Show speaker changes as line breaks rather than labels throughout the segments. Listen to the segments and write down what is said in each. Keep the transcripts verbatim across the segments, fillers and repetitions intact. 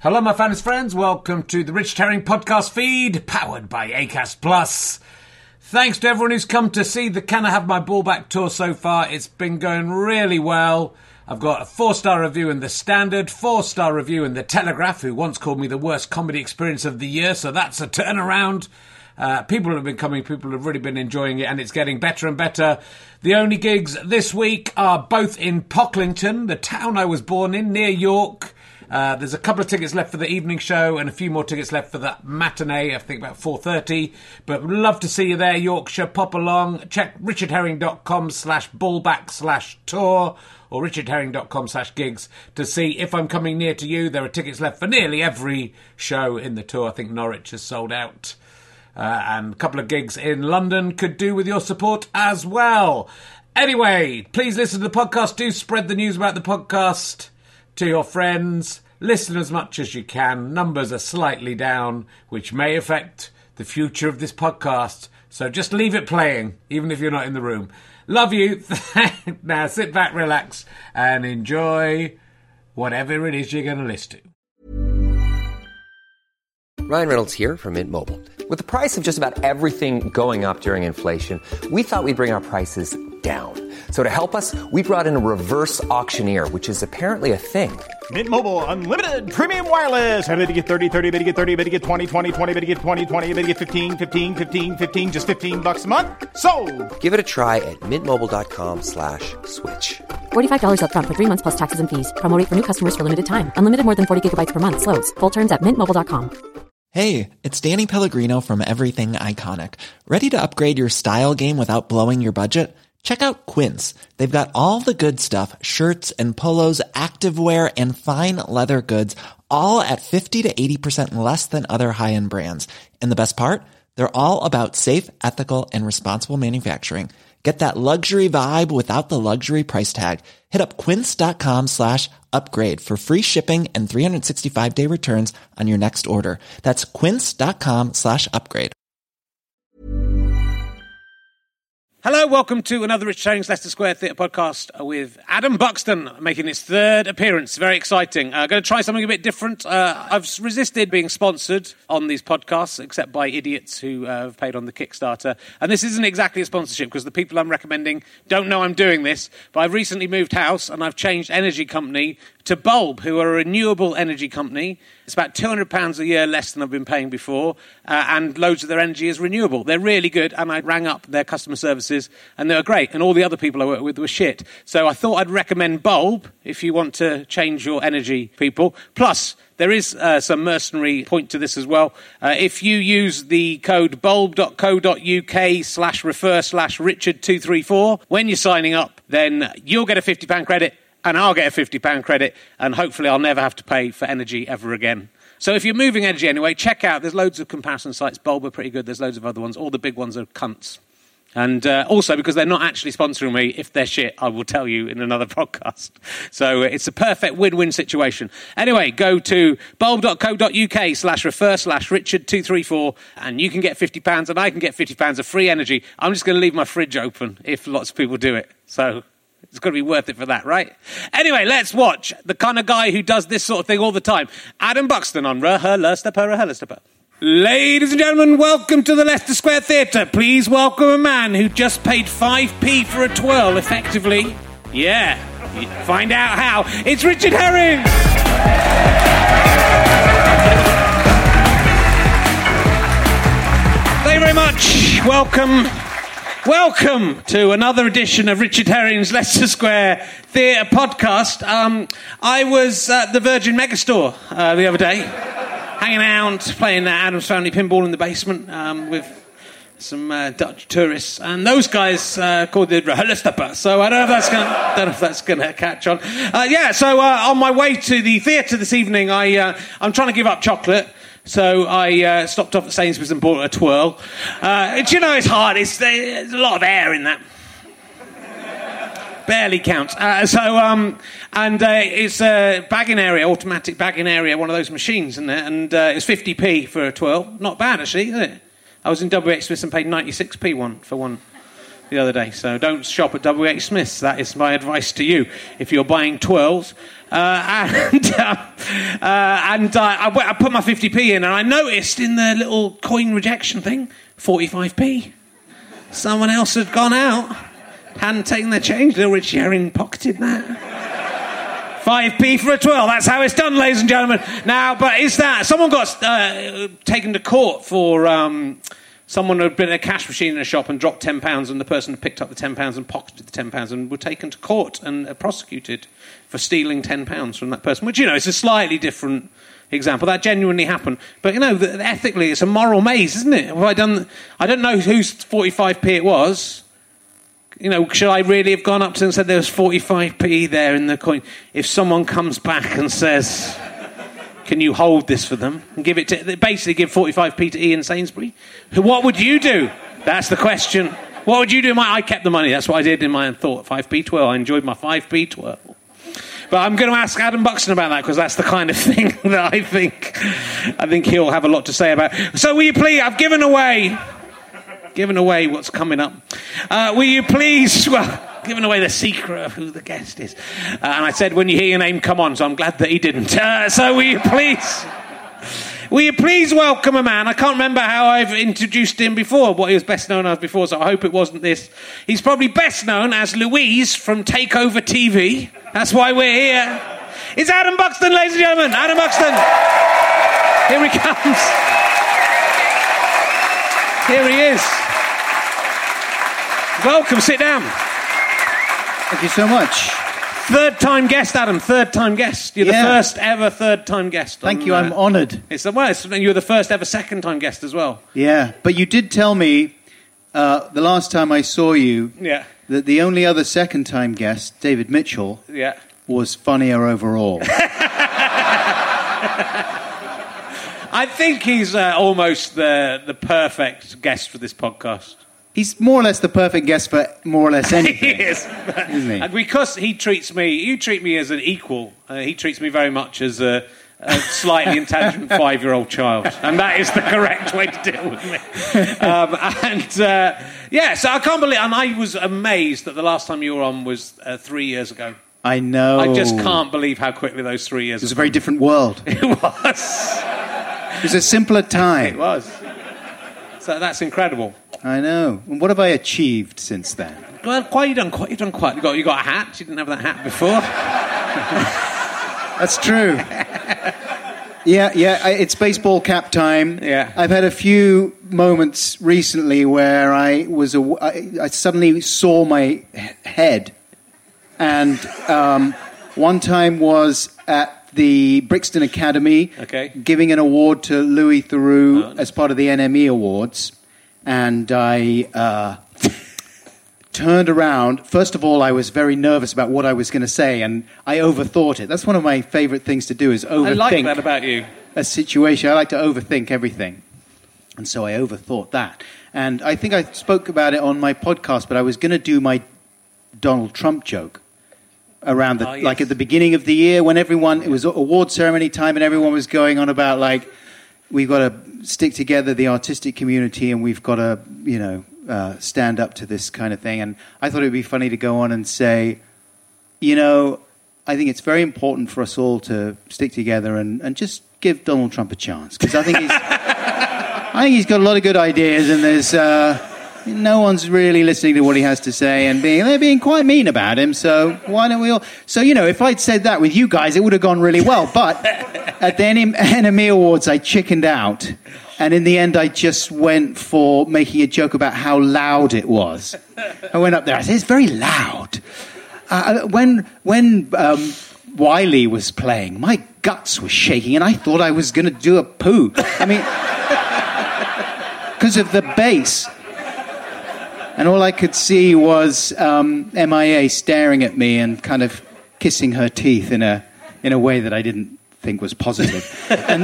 Hello, my fans friends. Welcome to the Richard Herring podcast feed, powered by Acast Plus. Thanks to everyone who's come to see the Can I Have My Ball Back tour so far. It's been going really well. I've got a four-star review in The Standard, four-star review in The Telegraph, who once called me the worst comedy experience of the year, so that's a turnaround. Uh, people have been coming, people have really been enjoying it, and it's getting better and better. The only gigs this week are both in Pocklington, the town I was born in, near York. Uh, there's a couple of tickets left for the evening show and a few more tickets left for the matinee, I think about four thirty. But would love to see you there, Yorkshire. Pop along. Check richardherring.com slash ballback slash tour or richardherring.com slash gigs to see if I'm coming near to you. There are tickets left for nearly every show in the tour. I think Norwich has sold out. Uh, and a couple of gigs in London could do with your support as well. Anyway, please listen to the podcast. Do spread the news about the podcast to your friends. Listen as much as you can. Numbers are slightly down, which may affect the future of this podcast. So just leave it playing, even if you're not in the room. Love you. Now sit back, relax, and enjoy whatever it is you're going to listen to.
Ryan Reynolds here from Mint Mobile. With the price of just about everything going up during inflation, we thought we'd bring our prices down. So to help us, we brought in a reverse auctioneer, which is apparently a thing.
Mint Mobile Unlimited Premium Wireless. How to get thirty, thirty, how to get thirty, how to get twenty, twenty, twenty, how to get twenty, twenty, how to get fifteen, fifteen, fifteen, fifteen, just fifteen bucks a month? Sold!
Give it a try at mintmobile.com slash switch.
forty-five dollars up front for three months plus taxes and fees. Promo rate for new customers for limited time. Unlimited more than forty gigabytes per month. Slows full terms at mint mobile dot com.
Hey, it's Danny Pellegrino from Everything Iconic. Ready to upgrade your style game without blowing your budget? Check out Quince. They've got all the good stuff, shirts and polos, activewear, and fine leather goods, all at fifty to eighty percent less than other high-end brands. And the best part? They're all about safe, ethical, and responsible manufacturing. Get that luxury vibe without the luxury price tag. Hit up quince.com slash upgrade for free shipping and three sixty-five day returns on your next order. That's quince.com slash upgrade.
Hello, welcome to another Richard Herring's Leicester Square Theatre podcast with Adam Buxton making his third appearance. Very exciting. I'm uh, going to try something a bit different. Uh, I've resisted being sponsored on these podcasts, except by idiots who uh, have paid on the Kickstarter. And this isn't exactly a sponsorship because the people I'm recommending don't know I'm doing this. But I've recently moved house and I've changed energy company to Bulb, who are a renewable energy company. It's about two hundred pounds a year less than I've been paying before, uh, and loads of their energy is renewable. They're really good, and I rang up their customer services, and they were great, and all the other people I work with were shit. So I thought I'd recommend Bulb if you want to change your energy, people. Plus, there is uh, some mercenary point to this as well. Uh, if you use the code bulb.co.uk slash refer slash Richard234 when you're signing up, then you'll get a fifty pounds credit, and I'll get a fifty pounds credit, and hopefully I'll never have to pay for energy ever again. So if you're moving energy anyway, check out, there's loads of comparison sites. Bulb are pretty good, there's loads of other ones. All the big ones are cunts. And uh, also, because they're not actually sponsoring me, if they're shit, I will tell you in another podcast. So uh, it's a perfect win-win situation. Anyway, go to bulb.co.uk slash refer slash Richard234, and you can get fifty pounds, and I can get fifty pounds of free energy. I'm just going to leave my fridge open if lots of people do it. So it's got to be worth it for that, right? Anyway, let's watch the kind of guy who does this sort of thing all the time. Adam Buxton on RHLSTP, RHLSTP. Ladies and gentlemen, welcome to the Leicester Square Theatre. Please welcome a man who just paid five p for a twirl, effectively. Yeah, find out how. It's Richard Herring! Thank you very much. Welcome. Welcome to another edition of Richard Herring's Leicester Square Theatre podcast. Um, I was at the Virgin Megastore uh, the other day, hanging out, playing uh, Addams Family Pinball in the basement um, with some uh, Dutch tourists, and those guys uh, called the RHLSTP. So I don't know if that's going. Don't know if that's going to catch on. Uh, yeah. So uh, on my way to the theatre this evening, I uh, I'm trying to give up chocolate. So I uh, stopped off at Sainsbury's and bought a twirl. Uh, do you know, it's hard. It's, there's a lot of air in that. Barely counts. Uh, so, um, and uh, it's a bagging area, automatic bagging area, one of those machines, isn't it? And uh, it's fifty p for a twirl. Not bad, actually, isn't it? I was in W H Smith and paid ninety-six p one for one. the other day. So don't shop at W H Smith's. That is my advice to you if you're buying twirls. Uh, and uh, uh, and uh, I, I put my fifty p in, and I noticed in the little coin rejection thing, forty-five p. Someone else had gone out, hadn't taken their change. Little Richie Herring pocketed that. five p for a twirl. That's how it's done, ladies and gentlemen. Now, but is that... Someone got uh, taken to court for... Um, someone had been at a cash machine in a shop and dropped ten pounds, and the person had picked up the ten pounds and pocketed the ten pounds and were taken to court and uh, prosecuted for stealing ten pounds from that person, which, you know, is a slightly different example. That genuinely happened. But, you know, the, ethically, it's a moral maze, isn't it? Have I done... I don't know whose forty-five p it was. You know, should I really have gone up to them and said there was forty-five p there in the coin? If someone comes back and says, can you hold this for them? And give it to... Basically give forty-five p to Ian Sainsbury. What would you do? That's the question. What would you do? I kept the money. That's what I did in my thought. five p twirl. I enjoyed my five p twirl. But I'm going to ask Adam Buxton about that, because that's the kind of thing that I think I think he'll have a lot to say about. So will you please, I've given away given away what's coming up. Uh, will you please, well, given away the secret of who the guest is. Uh, and I said, when you hear your name, come on, so I'm glad that he didn't. Uh, so will you please... Will you please welcome a man? I can't remember how I've introduced him before, what he was best known as before, so I hope it wasn't this. He's probably best known as Louise from Takeover T V. That's why we're here. It's Adam Buxton, ladies and gentlemen. Adam Buxton. Here he comes. Here he is. Welcome, sit down.
Thank you so much.
Third time guest, Adam. Third time guest. You're
yeah.
the first ever third time guest.
Thank
on,
you. I'm
uh,
honoured.
It's the well, it's, you're the first ever second time guest as well.
Yeah, but you did tell me uh, the last time I saw you
yeah.
that the only other second time guest, David Mitchell,
yeah.
was funnier overall.
I think he's uh, almost the the perfect guest for this podcast.
He's more or less the perfect guest for more or less anything.
He is.
Isn't he?
And because he treats me, you treat me as an equal. Uh, he treats me very much as a, a slightly intelligent five-year-old child. And that is the correct way to deal with me. Um, and, uh, yeah, so I can't believe... And I was amazed that the last time you were on was uh, three years ago.
I know.
I just can't believe how quickly those three years...
It was a very different world.
It was.
It was a simpler time.
It was. So that's incredible.
I know. And what have I achieved since then?
Well, quite, you've done quite. You've done quite. You got. You got a hat. You didn't have that hat before.
That's true. Yeah, yeah. I, it's baseball cap time.
Yeah.
I've had a few moments recently where I was. A, I, I suddenly saw my head, and um, one time was at the Brixton Academy,
okay.
giving an award to Louis Theroux
oh, nice.
as part of the N M E Awards. And I uh, turned around. First of all, I was very nervous about what I was going to say, and I overthought it. That's one of my favourite things to do, is overthink. I
like that about you.
A situation. I like to overthink everything. And so I overthought that. And I think I spoke about it on my podcast, but I was going to do my Donald Trump joke around the,
oh, yes.
like at the beginning of the year when everyone, it was award ceremony time and everyone was going on about like, we've got to stick together, the artistic community, and we've got to, you know, uh, stand up to this kind of thing. And I thought it would be funny to go on and say, you know, I think it's very important for us all to stick together and, and just give Donald Trump a chance. Because I think he's, I think he's got a lot of good ideas, and there's uh, no one's really listening to what he has to say, and being they're being quite mean about him. So why don't we all? So you know, if I'd said that with you guys, it would have gone really well. But at the N M E Awards, I chickened out, and in the end, I just went for making a joke about how loud it was. I went up there. I said, "It's very loud." Uh, when when um, Wiley was playing, my guts were shaking, and I thought I was going to do a poo. I mean, because of the bass. And all I could see was um, M I A staring at me and kind of kissing her teeth in a in a way that I didn't think was positive. and,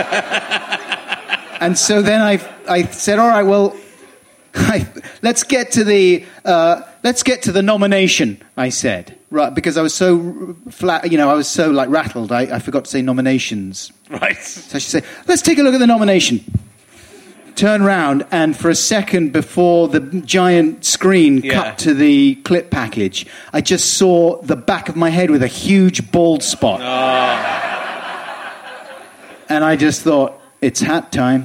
and so then I I said, all right, well, I, let's get to the uh, let's get to the nomination. I said, right, because I was so flat, you know, I was so like rattled, I, I forgot to say nominations.
Right.
So I should say, let's take a look at the nomination. turn round, and for a second before the giant screen
Yeah.
cut to the clip package, I just saw the back of my head with a huge bald spot. And I just thought, it's hat time.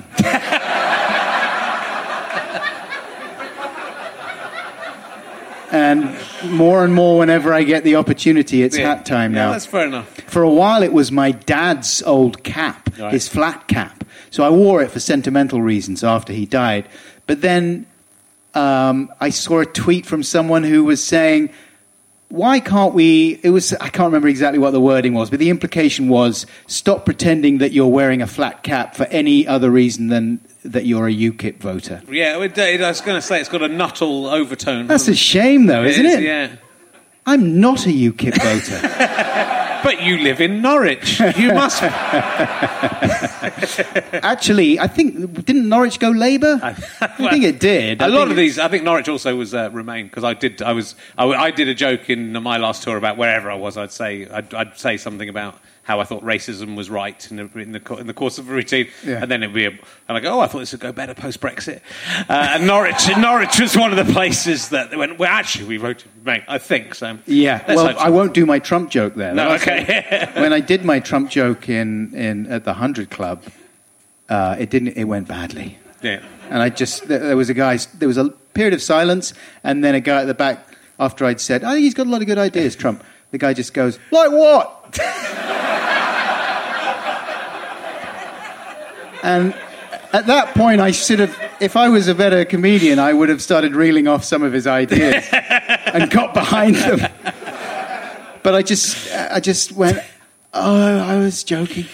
And more and more, whenever I get the opportunity, it's
Yeah.
hat time now.
Yeah, that's fair enough.
For a while, it was my dad's old cap,
Right.
his flat cap. So I wore it for sentimental reasons after he died. But then um, I saw a tweet from someone who was saying, why can't we... It was I can't remember exactly what the wording was, but the implication was, stop pretending that you're wearing a flat cap for any other reason than that you're a UKIP voter.
Yeah, it, it, I was going to say it's got a Nuttall overtone.
That's a shame, though, isn't
is,
it?
Yeah.
I'm not a UKIP voter.
But you live in Norwich. You must...
Actually, I think... Didn't Norwich go Labour? I,
Well,
think it did. I
A lot
think
of these, I think Norwich also was uh, Remain, because I did, I was, I, I did a joke in my last tour about wherever I was. I'd say, I'd, I'd say something about how I thought racism was right in the in the, co- in the course of a routine,
Yeah.
and then it'd be, a, and I go, oh, I thought this would go better post Brexit. Uh, and Norwich, Norwich was one of the places that went. Well, actually, we voted Remain, I think so.
Yeah,
Let's
well,
hope so.
I won't do my Trump joke there.
No,
That's-
okay.
When I did my Trump joke in, in at the Hundred Club, uh, it didn't. It went badly,
Yeah.
and I just there there was a guy. There was a period of silence, and then a guy at the back after I'd said, "I think he's got a lot of good ideas, Trump." The guy just goes, "Like what?" And at that point, I should have, if I was a better comedian, I would have started reeling off some of his ideas and got behind them. But I just, I just went, oh, I was joking.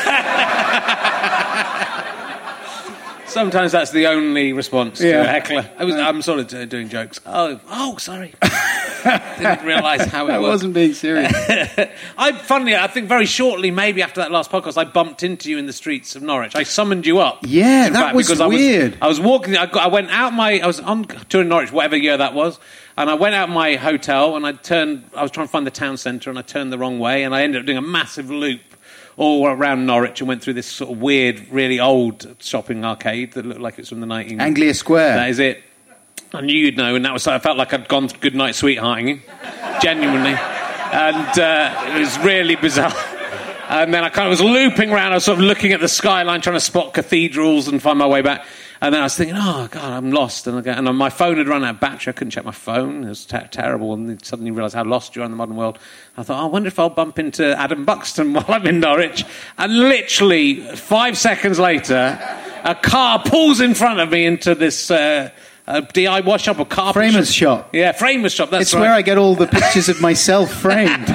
Sometimes that's the only response to
Yeah.
a heckler. I was, I'm sort of uh, doing jokes. Oh, oh, sorry. Didn't realise how it
I
was.
wasn't being serious.
I, funnily, I think very shortly, maybe after that last podcast, I bumped into you in the streets of Norwich. I summoned you up.
Yeah,
in
that was
because I
weird.
I was walking. I, got, I went out my. I was on tour in Norwich, whatever year that was, and I went out my hotel and I turned. I was trying to find the town centre, and I turned the wrong way, and I ended up doing a massive loop all around Norwich and went through this sort of weird, really old shopping arcade that looked like it's from the nineteen.
Anglia Square.
That is it. I knew you'd know, and that was. I felt like I'd gone to good night sweethearting, genuinely, and uh, it was really bizarre. And then I kind of was looping around. I was sort of looking at the skyline, trying to spot cathedrals and find my way back. And then I was thinking, oh God, I'm lost. And, I go, and my phone had run out of battery. I couldn't check my phone. It was ter- terrible. And then suddenly realised how lost you are in the modern world. I thought, oh, I wonder if I'll bump into Adam Buxton while I'm in Norwich. And literally five seconds later, a car pulls in front of me into this. Uh, A D I Y shop or carpet
Framers shop.
Yeah, framers shop. That's
It's
right.
where I get all the pictures of myself framed.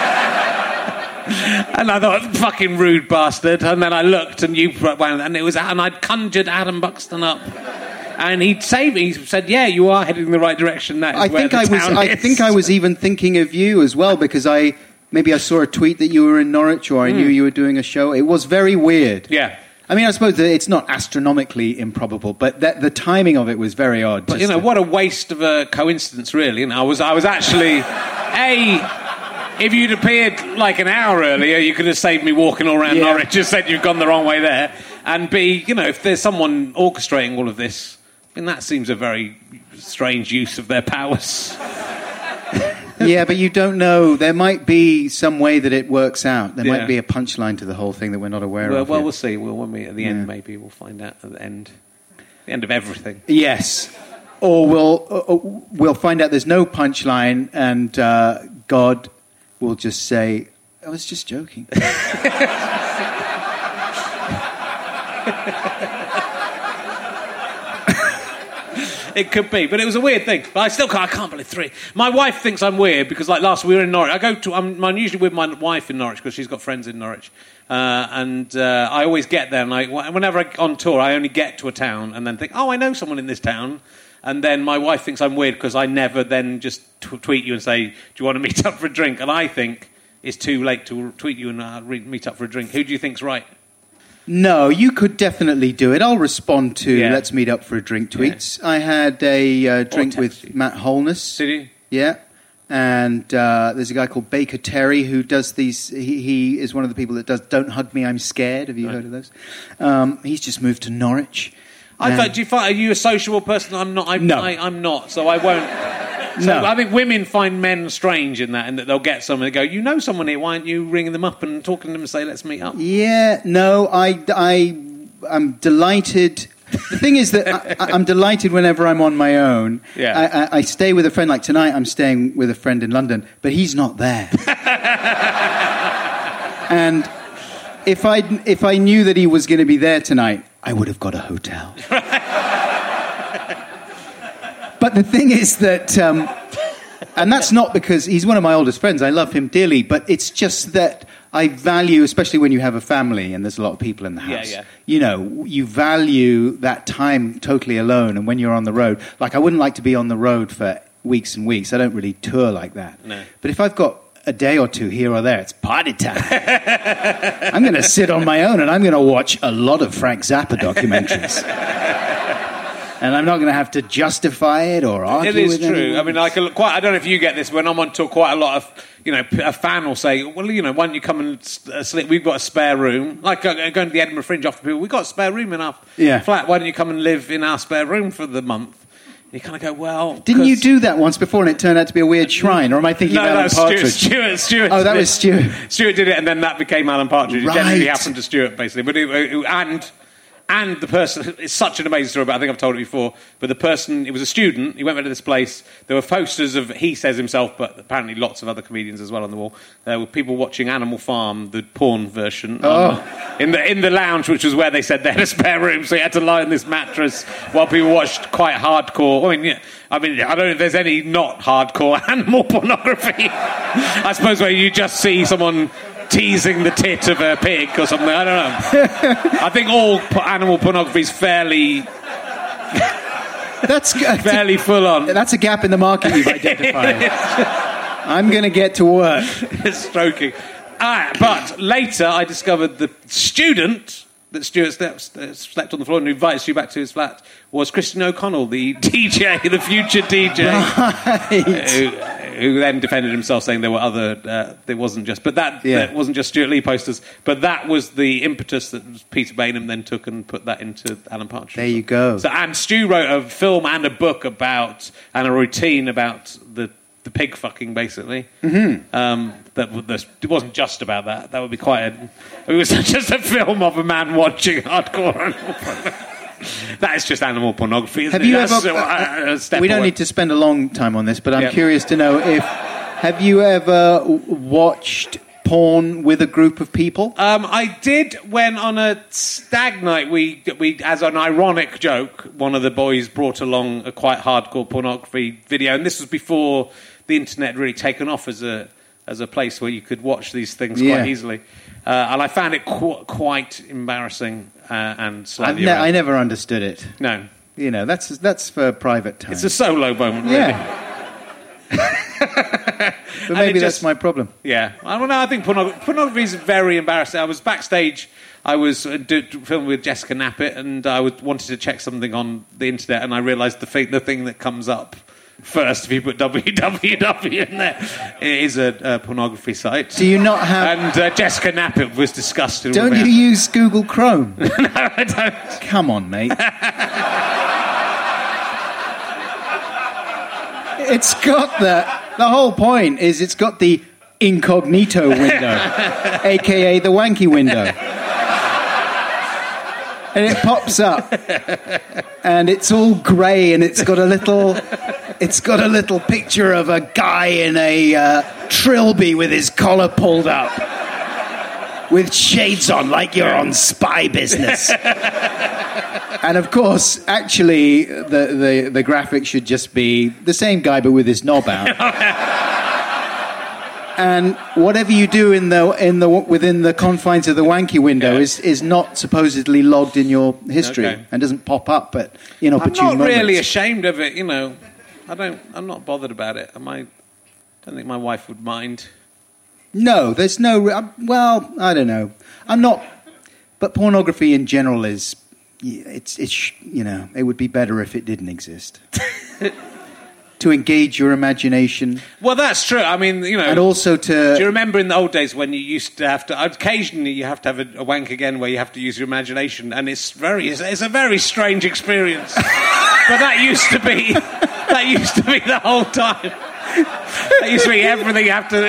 And I thought, fucking rude bastard. And then I looked, and you went, and it was, and I'd conjured Adam Buxton up, and he'd saved me. He said, "Yeah, you are heading in the right direction." That is
I
where
think
the
I was.
town
I
is.
think I was even thinking of you as well, because I maybe I saw a tweet that you were in Norwich, or I knew you were doing a show. It was very weird.
Yeah.
I mean, I suppose that it's not astronomically improbable, but that the timing of it was very odd.
But
just
you know,
to-
what a waste of a coincidence, really. And I was, I was actually, a. If you'd appeared like an hour earlier, you could have saved me walking all around
Yeah.
Norwich. Just said you've gone the wrong way there. And B, you know, if there's someone orchestrating all of this, I mean, that seems a very strange use of their powers.
Yeah, but you don't know. There might be some way that it works out. There
Yeah.
might be a punchline to the whole thing that we're not aware
Well,
of.
well
yet.
we'll see. Well, when we at the
Yeah.
end, maybe we'll find out at the end, the end of everything.
Yes, or we'll uh, uh, we'll find out there's no punchline, and uh, God will just say, "I was just joking."
It could be, but it was a weird thing. But I still can't. I can't believe three. My wife thinks I'm weird because, like last, we were in Norwich. I go to. I'm, I'm usually with my wife in Norwich because she's got friends in Norwich, uh, and uh, I always get there. And I, whenever I'm on tour, I only get to a town and then think, "Oh, I know someone in this town." And then my wife thinks I'm weird because I never then just t- tweet you and say, "Do you want to meet up for a drink?" And I think it's too late to tweet you and uh, re- meet up for a drink. Who do you think's right?
No, you could definitely do it. I'll respond to
Yeah.
"Let's meet up for a drink" tweets. I had a uh, drink
text
with
you.
Matt Holness.
Did you?
Yeah. And uh, there's a guy called Baker Terry who does these. He, he is one of the people that does "Don't Hug Me, I'm Scared." Have you
Right.
heard of those? Um, he's just moved to Norwich.
I
And-
thought, do you find, are you a sociable person? I'm not. I,
No.
I, I'm not, so I won't. So
No.
I think women find men strange in that, and that they'll get someone and go, you know someone here, why aren't you ringing them up and talking to them and say, let's meet up?
Yeah, no, I, I, I'm delighted. The thing is that I, I'm delighted whenever I'm on my own.
Yeah.
I, I, I stay with a friend. Like tonight, I'm staying with a friend in London, but he's not there. And if I if I knew that he was going to be there tonight, I would have got a hotel. But the thing is that, um, and that's not because he's one of my oldest friends. I love him dearly, but it's just that I value, especially when you have a family and there's a lot of people in the
Yeah,
house.
yeah.
You know, you value that time totally alone. And when you're on the road, like I wouldn't like to be on the road for weeks and weeks. I don't really tour like that.
No.
But if I've got a day or two here or there, it's party time. I'm going to sit on my own and I'm going to watch a lot of Frank Zappa documentaries. And I'm not going to have to justify it or argue
It is
with
true.
anyone.
I mean, like, a- quite. I don't know if you get this. When I'm on tour, quite a lot of, you know, a fan will say, "Well, you know, why don't you come and s- uh, sleep? We've got a spare room." Like uh, going to the Edinburgh Fringe after people, we've got a spare room in our
Yeah.
flat. Why don't you come and live in our spare room for the month? You kind of go, well,
Didn't you
'cause-
do that once before and it turned out to be a weird shrine? Or am I thinking
No,
of Alan
that's
Partridge?
Stuart. Stuart. Stuart.
Oh, that
did
was
it.
Stuart.
Stuart did it, and then that became Alan Partridge. It
Right.
definitely happened to Stuart, basically. But it, it, and and the person, it's such an amazing story. But I think I've told it before. But the person, it was a student. He went to this place. There were posters of he says himself, but apparently lots of other comedians as well on the wall. There were people watching Animal Farm, the porn version,
Oh.
um, in the in the lounge, which was where they said they had a spare room. So he had to lie on this mattress while people watched quite hardcore. I mean, yeah. I mean, I don't know if there's any not hardcore animal pornography. I suppose where you just see someone teasing the tit of a pig or something. I don't know. I think all po- animal pornography is fairly,
That's,
fairly full on.
that's a gap in the market you've identified. I'm going to get to work.
Stroking. Ah, but later I discovered the student that Stuart slept, uh, slept on the floor and invited Stu back to his flat was Christian O'Connell, the D J, the future D J, who, who then defended himself, saying there were other. Uh, there wasn't just, but that,
Yeah.
that wasn't just Stuart Lee posters, but that was the impetus that Peter Bainham then took and put that into Alan Partridge.
There you go.
So, and Stu wrote a film and a book about and a routine about the. The pig fucking, basically. Mm-hmm. Um, that w- this- it wasn't just about that. That would be quite. A, it was just a film of a man watching hardcore animal pornography. That is just animal pornography. Isn't
Have
it?
you
That's
ever?
a, a step
we don't
away.
need to spend a long time on this, but I'm
Yeah.
curious to know if have you ever w- watched porn with a group of people?
Um, I did when on a stag night we we as an ironic joke, one of the boys brought along a quite hardcore pornography video, and this was before the internet had really taken off as a as a place where you could watch these things
Yeah.
quite easily, uh, and I found it qu- quite embarrassing uh, and
I've
slightly.
ne- I
arousing.
never understood it.
No,
You know, that's that's for private time.
it's a solo moment. Really.
yeah. But
And
maybe
it
that's
just-
my problem.
Yeah, I don't know. I think pornog- pornography is very embarrassing. I was backstage. I was uh, do, do, filming with Jessica Knappett, and I would, wanted to check something on the internet, and I realised the thing, the thing that comes up first if you put w w w in there is a, a pornography site.
Do you not have?
And uh, Jessica Knappett was disgusted.
Don't
with
you
it.
use Google Chrome?
No, I don't.
Come on, mate. It's got the the whole point is it's got the incognito window, aka the wanky window, and it pops up, and it's all grey, and it's got a little, it's got a little picture of a guy in a uh, trilby with his collar pulled up, with shades on, like you're on Spy Business. And of course, actually, the, the, the graphic should just be the same guy but with his knob out. And whatever you do in the in the within the confines of the wanky window
Yeah.
is, is not supposedly logged in your history
Okay.
and doesn't pop up at inopportune
I'm not
moments.
really ashamed of it, you know. I don't. I'm not bothered about it. Am I? I don't think my wife would mind.
No, there's no. re- uh, Well, I don't know. I'm not. But pornography in general is. It's it's you know it would be better if it didn't exist. to engage your imagination.
Well, that's true. I mean, you know...
And also to...
Do you remember in the old days when you used to have to... Occasionally you have to have a, a wank again where you have to use your imagination, and it's very... It's, it's a very strange experience. But that used to be... That used to be the whole time. That used to be everything you have to...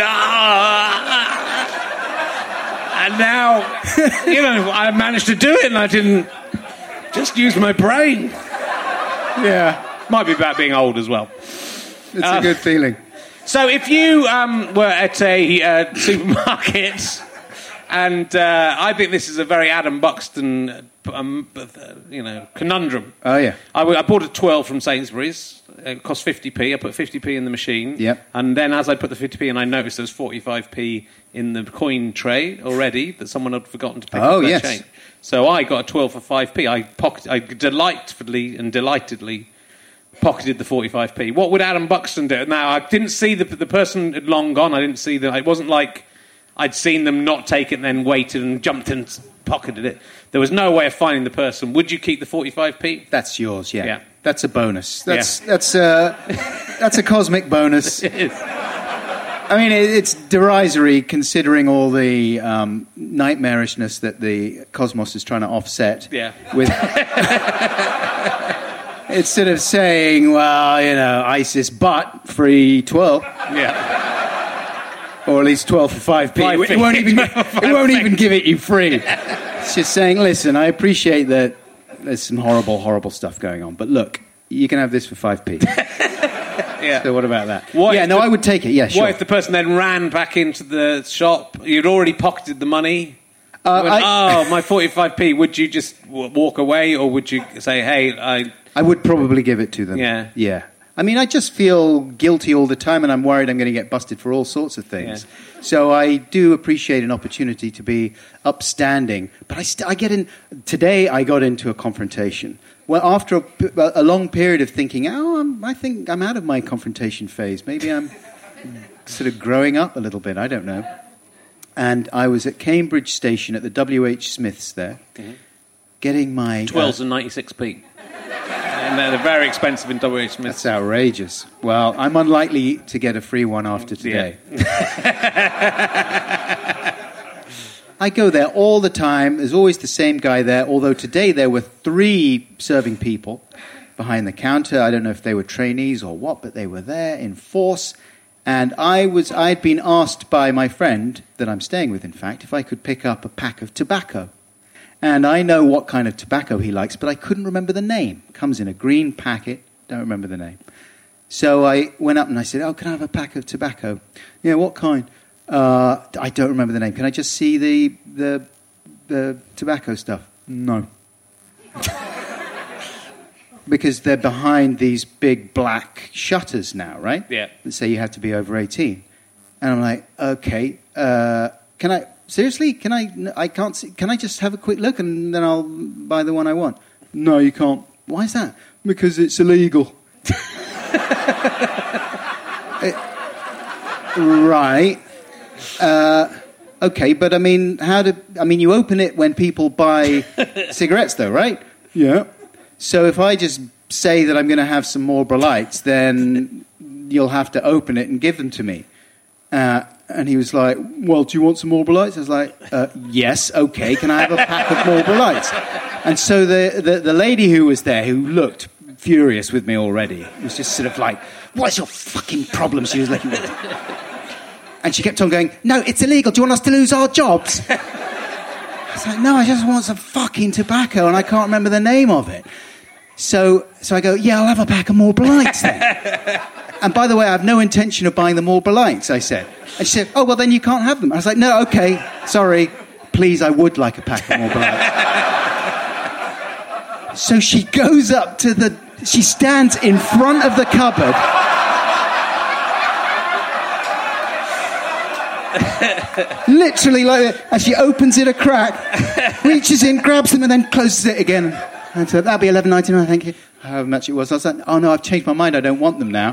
And now, you know, I managed to do it and I didn't just use my brain.
Yeah.
Might be about being old as well.
It's uh, a good feeling.
So if you um, were at a uh, supermarket, and uh, I think this is a very Adam Buxton, um, you know, conundrum.
Oh, yeah.
I, I bought a twelve from Sainsbury's. It cost fifty p. I put fifty p in the machine.
Yep.
And then as I put the fifty p in, I noticed there was forty-five p in the coin tray already that someone had forgotten to pick
oh,
up their
yes.
change. So I got a twelve for five p. I, pocket, I delightfully and delightedly pocketed the forty-five p. What would Adam Buxton do? Now, I didn't see the the person had long gone. I didn't see them. It wasn't like I'd seen them not take it and then waited and jumped and pocketed it. There was no way of finding the person. Would you keep the forty-five p?
That's yours, yeah.
Yeah.
That's a bonus. That's
Yeah.
that's a that's a cosmic bonus.
It is.
I mean, it, it's derisory considering all the um, nightmarishness that the cosmos is trying to offset.
Yeah.
With instead of saying, well, you know, ISIS, but free twelve.
Yeah.
Or at least twelve for five p.
five p.
It won't even, it won't even give it you free. It's just saying, listen, I appreciate that there's some horrible, horrible stuff going on, but look, you can have this for five p.
Yeah.
So what about that?
What
yeah,
if
no,
the-
I would take it, yeah, sure.
What if the person then ran back into the shop? You'd already pocketed the money.
Uh,
Went,
I-
oh, my forty-five p. Would you just w- walk away, or would you say, hey, I...
I would probably give it to them.
Yeah.
Yeah. I mean, I just feel guilty all the time, and I'm worried I'm going to get busted for all sorts of things.
Yeah.
So I do appreciate an opportunity to be upstanding. But I, st- I get in... Today, I got into a confrontation. Well, after a, a long period of thinking, oh, I'm, I think I'm out of my confrontation phase. Maybe I'm sort of growing up a little bit. I don't know. And I was at Cambridge Station at the W H Smiths there, mm-hmm. getting my...
twelves
uh,
and ninety-six p. And they're very expensive in W H Smiths.
That's outrageous. Well, I'm unlikely to get a free one after today.
Yeah.
I go there all the time. There's always the same guy there, although today there were three serving people behind the counter. I don't know if they were trainees or what, but they were there in force. And I was, I'd been asked by my friend, that I'm staying with, in fact, if I could pick up a pack of tobacco. And I know what kind of tobacco he likes, but I couldn't remember the name. It comes in a green packet. Don't remember the name. So I went up and I said, oh, can I have a pack of tobacco? Yeah, what kind? Uh, I don't remember the name. Can I just see the the, the tobacco stuff? No. Because they're behind these big black shutters now, right?
Yeah.
That say you have to be over eighteen. And I'm like, okay, uh, can I... Seriously, can I? I can't see. Can I just have a quick look and then I'll buy the one I want? No, you can't. Why is that? Because it's illegal. it, right. Uh, okay, but I mean, how do? I mean, you open it when people buy cigarettes, though, right? Yeah. So if I just say that I'm going to have some Marlboro Lights, then you'll have to open it and give them to me. Uh, And he was like, well, do you want some Marlboro Lights? I was like, uh, yes, okay, can I have a pack of Marlboro Lights? And so the, the, the lady who was there, who looked furious with me already, was just sort of like, what's your fucking problem? She was looking at me. And she kept on going, no, it's illegal. Do you want us to lose our jobs? I was like, no, I just want some fucking tobacco, and I can't remember the name of it. So, so I go, yeah, I'll have a pack of Marlboro Lights then. And by the way, I have no intention of buying the Marlboro Lights, I said. And she said, oh, well, then you can't have them. I was like, no, okay, sorry. Please, I would like a pack of Marlboro Lights. So she goes up to the... She stands in front of the cupboard. Literally like that. And she opens it a crack, reaches in, grabs them, and then closes it again. And said, that'll be eleven ninety-nine, thank you. However much it was. I was like, oh, no, I've changed my mind. I don't want them now.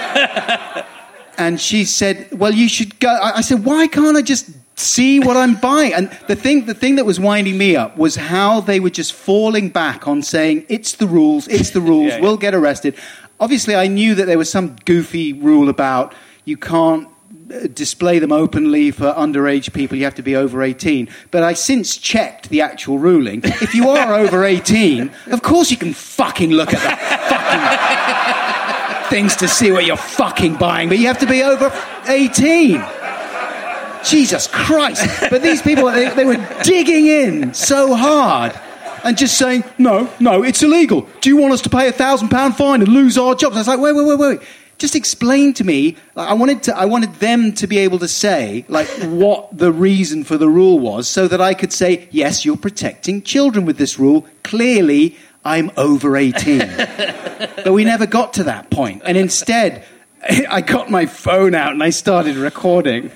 And she said, well, you should go. I said, why can't I just see what I'm buying? And the thing, the thing that was winding me up was how they were just falling back on saying, it's the rules, it's the rules,
yeah,
we'll
yeah.
get arrested. obviously I knew that there was some goofy rule about you can't display them openly for underage people, you have to be over eighteen. But I since checked the actual ruling. If you are over eighteen, of course you can fucking look at the fucking things to see what you're fucking buying, but you have to be over eighteen. Jesus Christ. But these people, they, they were digging in so hard and just saying, no, no, it's illegal. Do you want us to pay a thousand pound fine and lose our jobs? I was like, wait, wait, wait, wait. Just explain to me. Like, I wanted to. I wanted them to be able to say, like, what the reason for the rule was, so that I could say, yes, you're protecting children with this rule. Clearly, I'm over eighteen. But we never got to that point. And instead, I got my phone out and I started recording.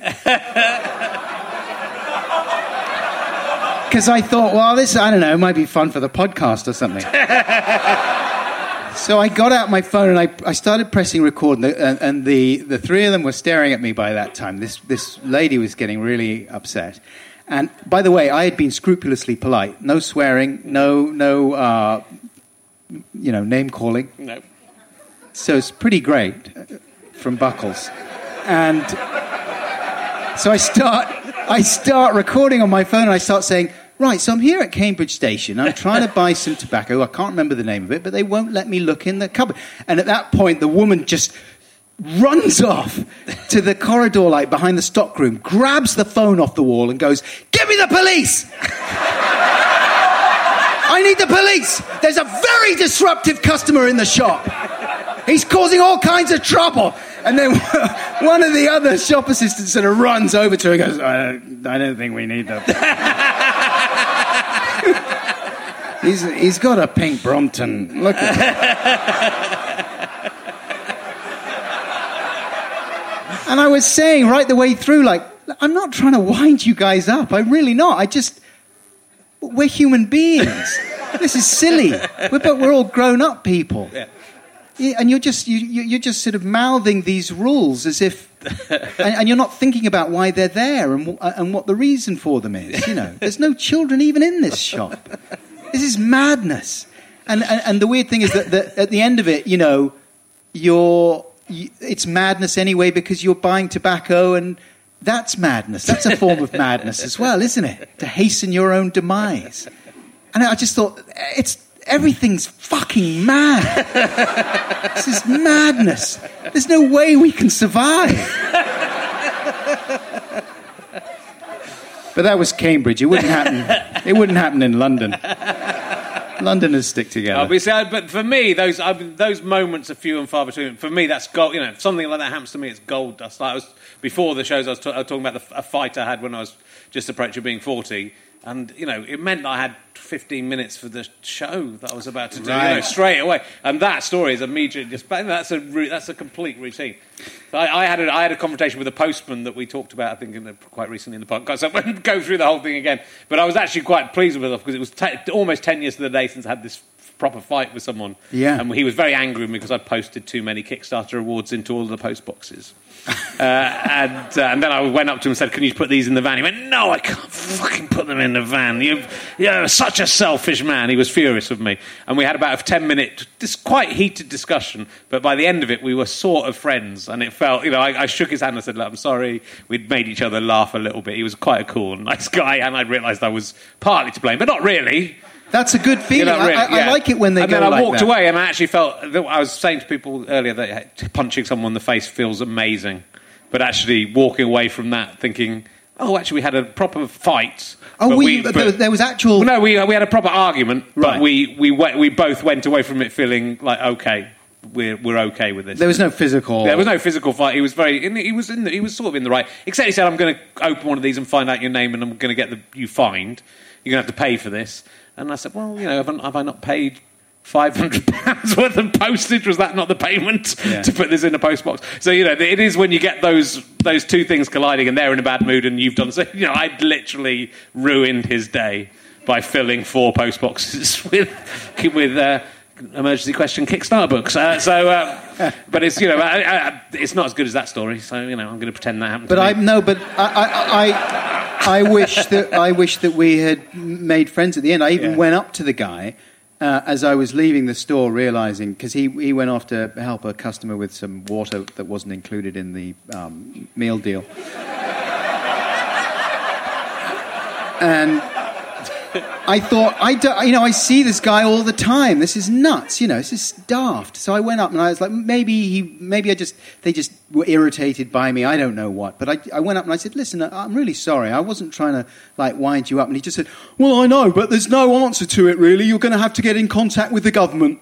Because I thought, well, this, I don't know, might be fun for the podcast or something. So I got out my phone and I, I started pressing record, and, the, and, and the, the three of them were staring at me by that time. This this lady was getting really upset. And by the way, I had been scrupulously polite. No swearing, no, no uh, you know, name calling.
No.
So it's pretty great from Buckles. And so I start, I start recording on my phone and I start saying, right, so I'm here at Cambridge Station. I'm trying to buy some tobacco. I can't remember the name of it, but they won't let me look in the cupboard. And at that point, the woman just runs off to the corridor light behind the stockroom, grabs the phone off the wall and goes, "Give me the police! I need the police! There's a very disruptive customer in the shop. He's causing all kinds of trouble." And then one of the other shop assistants sort of runs over to her and goes, I don't, I don't think we need them. he's, he's got a pink Brompton. Look at it. And I was saying right the way through, like, I'm not trying to wind you guys up. I'm really not. I just... We're human beings. This is silly. We're, but we're all grown-up people. Yeah. Yeah, and you're just you, you're just sort of mouthing these rules as if, and, and you're not thinking about why they're there and and what the reason for them is. You know, there's no children even in this shop. This is madness. And and, and the weird thing is that, that at the end of it, you know, you're you, it's madness anyway because you're buying tobacco, and that's madness. That's a form of madness as well, isn't it? To hasten your own demise. And I just thought it's. Everything's fucking mad. This is madness. There's no way we can survive. But that was Cambridge. It wouldn't happen. It wouldn't happen in London. Londoners stick together.
Obviously, but for me, those I mean, those moments are few and far between. For me, that's gold. You know, if something like that happens to me, it's gold dust. Like I was before the shows. I was, t- I was talking about the, a fight I had when I was just approaching being forty. And, you know, it meant that I had fifteen minutes for the show that I was about to do, right. You know, straight away. And that story is immediately just... That's a that's a complete routine. So I, I, had a, I had a conversation with a postman that we talked about, I think, in the, quite recently in the podcast. So I won't go through the whole thing again. But I was actually quite pleased with it because it was te- almost ten years to the day since I had this proper fight with someone.
Yeah.
And he was very angry with me because I posted too many Kickstarter awards into all of the post boxes. uh, and, uh, and then I went up to him and said, "Can you put these in the van?" He went, "No, I can't fucking put them in the van. You, you're such a selfish man." He was furious with me. And we had about a ten-minute, this quite heated discussion. But by the end of it, we were sort of friends. And it felt, you know, I, I shook his hand and I said, "Look, I'm sorry." We'd made each other laugh a little bit. He was quite a cool and nice guy. And I realised I was partly to blame, but not really.
That's a good feeling. You know, really, I, I, yeah. I like it when they
and
go like that.
And then I walked away and I actually felt... I was saying to people earlier that punching someone in the face feels amazing. But actually walking away from that thinking, oh, actually we had a proper fight.
Oh, we, we but, there was actual...
Well, no, we we had a proper argument,
right.
But we, we, we both went away from it feeling like, okay, we're we're okay with this.
There was no physical...
There was no physical fight. He was very... He was in the, he was sort of in the right... Except he said, "I'm going to open one of these and find out your name and I'm going to get the you fined. You're going to have to pay for this." And I said, "Well, you know, have I, have I not paid five hundred pounds worth of postage? Was that not the payment yeah. to put this in a post box?" So, you know, it is when you get those those two things colliding and they're in a bad mood and you've done... So, you know, I'd literally ruined his day by filling four post boxes with... with uh, emergency question Kickstarter books. Uh, so, uh, but it's, you know, I, I, it's not as good as that story. So, you know, I'm going to pretend that happened.
But
to
I
me.
no, but I, I, I, I wish that I wish that we had made friends at the end. I even yeah. went up to the guy uh, as I was leaving the store, realising, because he, he went off to help a customer with some water that wasn't included in the um, meal deal. And I thought, I do, you know, I see this guy all the time. This is nuts, you know, this is daft. So I went up and I was like, maybe he, maybe I just, they just were irritated by me. I don't know what. But I, I went up and I said, listen, I'm really sorry. I wasn't trying to, like, wind you up. And he just said, well, I know, but there's no answer to it, really. You're going to have to get in contact with the government.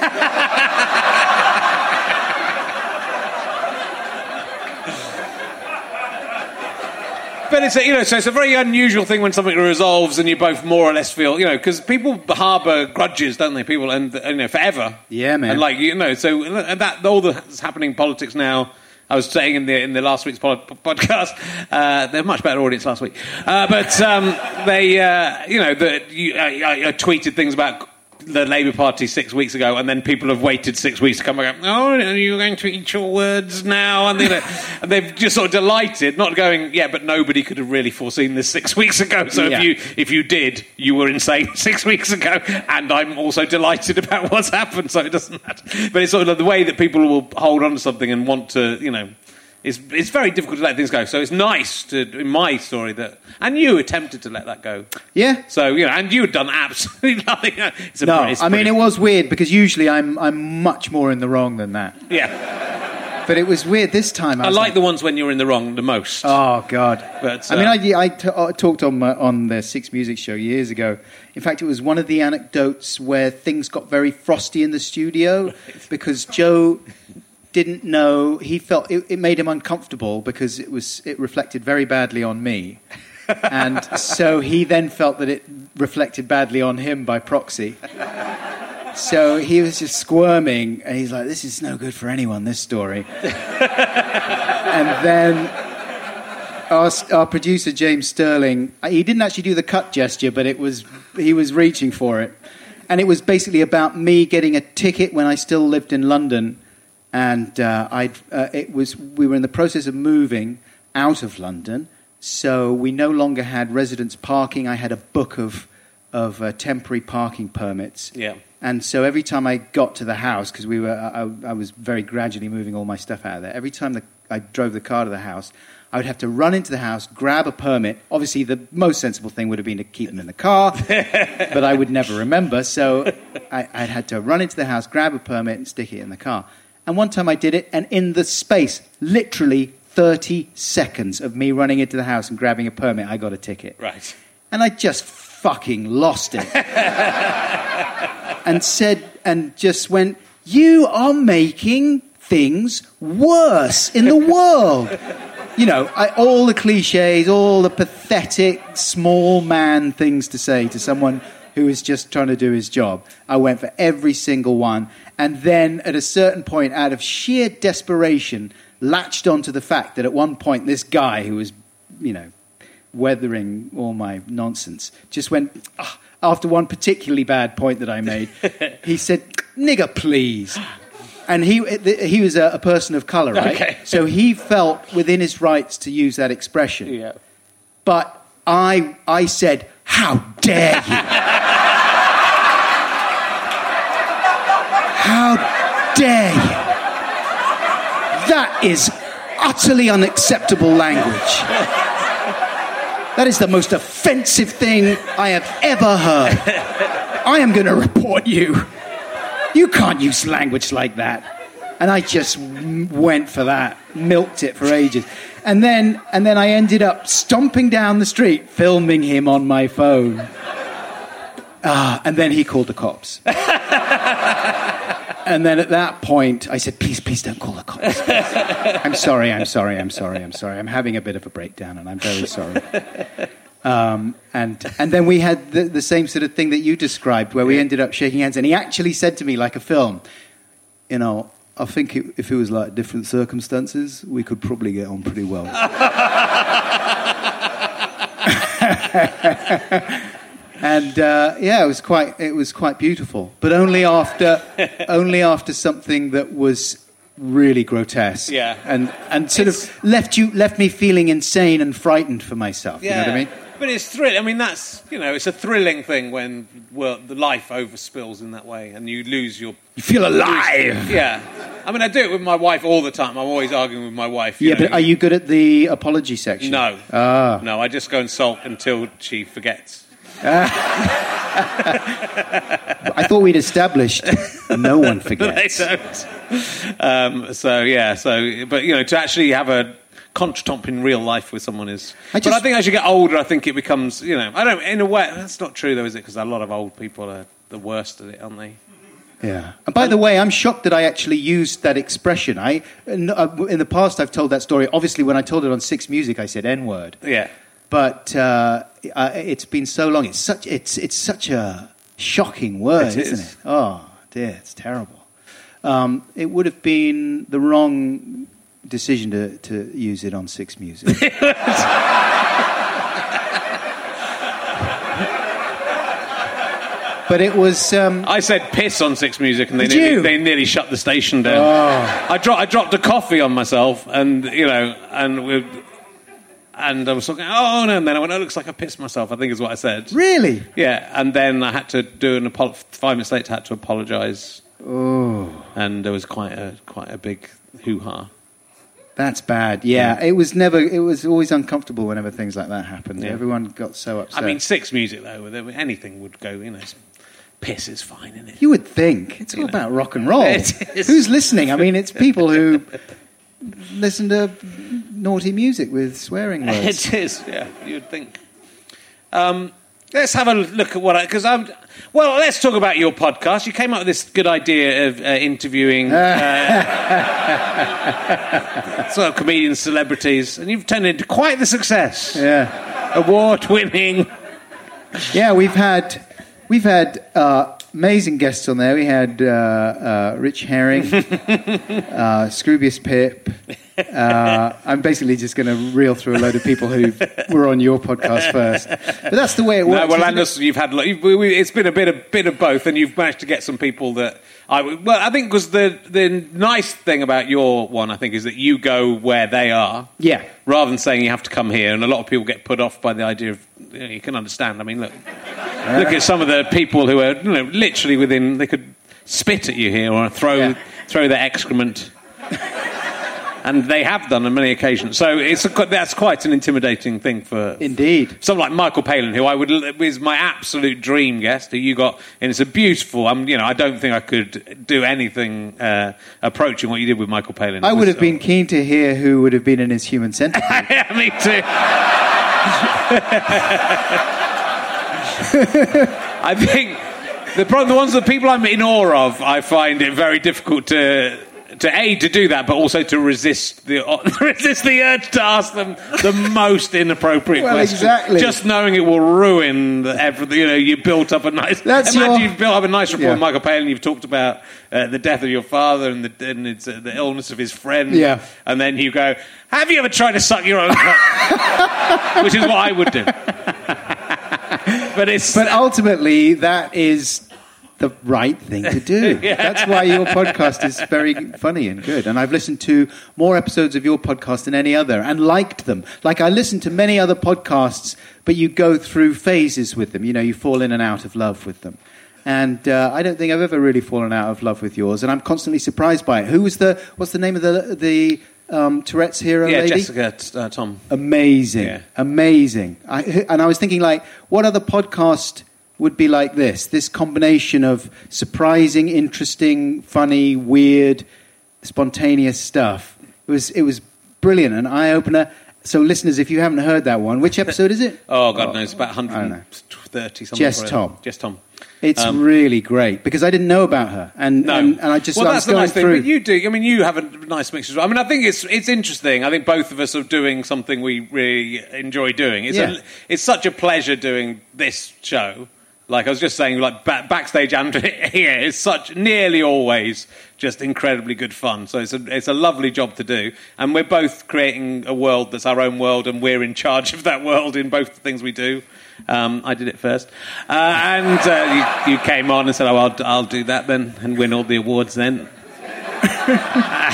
But it's a, you know, so it's a very unusual thing when something resolves and you both more or less feel, you know, because people harbour grudges, don't they? People, and you know, forever.
Yeah, man.
And like, you know, so and that all that's happening in politics now. I was saying in the in the last week's pod, podcast, uh, they're a much better audience last week. Uh, but um, they, uh, you know, the, you, I, I tweeted things about the Labour Party six weeks ago, and then people have waited six weeks to come back. Oh, are you going to eat your words now? And, you know, and they've just sort of delighted, not going, yeah, but nobody could have really foreseen this six weeks ago. So
yeah.
if you if you did, you were insane six weeks ago. And I'm also delighted about what's happened. So it doesn't matter. But it's sort of the way that people will hold on to something and want to, you know. It's it's very difficult to let things go. So it's nice to, in my story, that... And you attempted to let that go.
Yeah.
So, you know, and you had done absolutely nothing. It's a
no,
it's
I mean,
pretty...
it was weird, because usually I'm I'm much more in the wrong than that.
Yeah.
But it was weird this time. I,
I
was
like
like
the ones when you're in the wrong the most.
Oh, God.
But,
uh, I mean, I, I, t- I talked on my, on the Six Music show years ago. In fact, it was one of the anecdotes where things got very frosty in the studio because Joe... didn't know, he felt it, it made him uncomfortable because it was it reflected very badly on me. And so he then felt that it reflected badly on him by proxy. So he was just squirming, and he's like, this is no good for anyone, this story. And then our, our producer, James Sterling, he didn't actually do the cut gesture, but it was he was reaching for it. And it was basically about me getting a ticket when I still lived in London. And uh, I'd, uh, it was we were in the process of moving out of London, so we no longer had residence parking. I had a book of of uh, temporary parking permits.
Yeah.
And so every time I got to the house, because we were, I, I was very gradually moving all my stuff out of there. Every time the, I drove the car to the house, I would have to run into the house, grab a permit. Obviously, the most sensible thing would have been to keep them in the car, but I would never remember. So I, I had to run into the house, grab a permit, and stick it in the car. And one time I did it, and in the space, literally thirty seconds of me running into the house and grabbing a permit, I got a ticket.
Right.
And I just fucking lost it. And said, and just went, you are making things worse in the world. You know, I, all the cliches, all the pathetic, small man things to say to someone who is just trying to do his job. I went for every single one. And then at a certain point, out of sheer desperation, latched onto the fact that at one point this guy who was, you know, weathering all my nonsense just went, oh, after one particularly bad point that I made, he said, nigger, please. And he he was a, a person of colour, right?
Okay.
So he felt within his rights to use that expression.
Yeah.
But I I said, how dare you? How dare you? That is utterly unacceptable language. That is the most offensive thing I have ever heard. I am going to report you. You can't use language like that. And I just went for that, milked it for ages. And then, and then I ended up stomping down the street, filming him on my phone. Ah, and then he called the cops. And then at that point, I said, please, please don't call the cops. I'm sorry, I'm sorry, I'm sorry, I'm sorry. I'm having a bit of a breakdown, and I'm very sorry. Um, and and then we had the, the same sort of thing that you described, where we ended up shaking hands. And he actually said to me, like a film, you know, I think it, if it was like different circumstances, we could probably get on pretty well. And uh, yeah, it was quite it was quite beautiful, but only after only after something that was really grotesque.
Yeah,
and and sort it's... of left you left me feeling insane and frightened for myself.
Yeah.
You know what I mean?
But it's thrill. I mean, that's, you know, it's a thrilling thing when well, the life overspills in that way and you lose your...
You feel alive.
Lose, yeah. I mean, I do it with my wife all the time. I'm always arguing with my wife.
Yeah,
know.
but are you good at the apology section?
No.
Ah.
No, I just go and sulk until she forgets.
I thought we'd established no one forgets.
They don't. Um, so, yeah, so... But, you know, to actually have a... contretemps in real life with someone is...
I just,
but I think as you get older, I think it becomes, you know... I don't... In a way... That's not true, though, is it? Because a lot of old people are the worst at it, aren't they?
Yeah. And by the way, I'm shocked that I actually used that expression. I In the past, I've told that story. Obviously, when I told it on Six Music, I said N-word.
Yeah.
But uh, it's been so long. It's such, it's, it's such a shocking word,
it
isn't
is.
it? Oh, dear, it's terrible. Um, it would have been the wrong... decision to, to use it on Six Music. But it was... Um,
I said piss on Six Music and they
Did
nearly,
you?
they nearly shut the station down.
Oh.
I, dro- I dropped a coffee on myself and, you know, and we and I was talking, oh, no, and then I went, oh, it looks like I pissed myself, I think is what I said.
Really?
Yeah, and then I had to do an apol- five minutes later I had to apologise.
Oh.
And there was quite a quite a big hoo-ha.
That's bad. Yeah,
Yeah.
it was never. It was always uncomfortable whenever things like that happened.
Yeah.
Everyone got so upset.
I mean, Six Music, though, anything would go, you know, piss is fine, isn't it?
you would think it's all
You know.
about rock and roll.
It is.
Who's listening? I mean, it's people who listen to naughty music with swearing words.
It is, yeah, you'd think. Um, let's have a look at what I... Because I'm... Well, let's talk about your podcast. You came up with this good idea of uh, interviewing uh, sort of comedians, celebrities, and you've turned it into quite the success.
Yeah,
Award-winning.
yeah. We've had we've had uh, amazing guests on there. We had uh, uh, Rich Herring, uh, Scroobius Pip. Uh, I'm basically just going to reel through a load of people who were on your podcast first. But that's the way it works.
No, well,
isn't
and
it?
also you've had you've, we, we, it's been a bit of bit of both, and you've managed to get some people that I would- well, I think because the the nice thing about your one, I think, is that you go where they are,
Yeah.
rather than saying you have to come here. And a lot of people get put off by the idea of you, know, you can understand. I mean, look, look at some of the people who are you know literally within they could spit at you here or throw
Yeah.
throw their excrement. And they have done on many occasions. So it's a, that's quite an intimidating thing for...
Indeed.
Someone like Michael Palin, who I would is my absolute dream guest, who you got, and it's a beautiful... I'm, you know, I don't think I could do anything uh, approaching what you did with Michael Palin.
I
It
would
was-
have been keen to hear who would have been in his Human Centipede.
Yeah, me too. I think the problem, the ones, the people I'm in awe of, I find it very difficult to... To A, to do that, but also to resist the resist the urge to ask them the most inappropriate
Well,
questions.
exactly.
Just knowing it will ruin the, everything. You know, you built up a nice.
That's
imagine
your-
you've built up a nice rapport
Yeah.
with Michael Palin. You've talked about uh, the death of your father and the and it's, uh, the illness of his friend.
Yeah.
And then you go, "Have you ever tried to suck your own cock?" Which is what I would do. But it's
But ultimately, that is the right thing to do.
Yeah.
That's why your podcast is very funny and good. And I've listened to more episodes of your podcast than any other and liked them. Like I listened to many other podcasts, but you go through phases with them. You know, you fall in and out of love with them. And uh, I don't think I've ever really fallen out of love with yours. And I'm constantly surprised by it. Who was the, what's the name of the, the um, Tourette's hero
yeah,
lady?
Jessica uh, Tom.
Amazing,
Yeah.
amazing. I, and I was thinking, like, what other podcast would be like this? This combination of surprising, interesting, funny, weird, spontaneous stuff. It was, it was brilliant, an eye opener. So, listeners, if you haven't heard that one, which episode is it?
Oh God knows, about one
I don't know.
hundred thirty something.
Jess
probably.
Tom.
Jess Tom.
It's
Um,
really great because I didn't know about her, and
No,
and, and I just
well,
I
that's
was
the
going
nice thing.
through.
But you do. I mean, you have a nice mixture. I mean, I think it's it's interesting. I think both of us are doing something we really enjoy doing. It's
Yeah.
a, it's such a pleasure doing this show. Like I was just saying, like ba- backstage and here is such nearly always just incredibly good fun. So it's a it's a lovely job to do, and we're both creating a world that's our own world, and we're in charge of that world in both the things we do. Um, I did it first, uh, and uh, you, you came on and said, "Oh, I'll, I'll do that then and win all the awards then."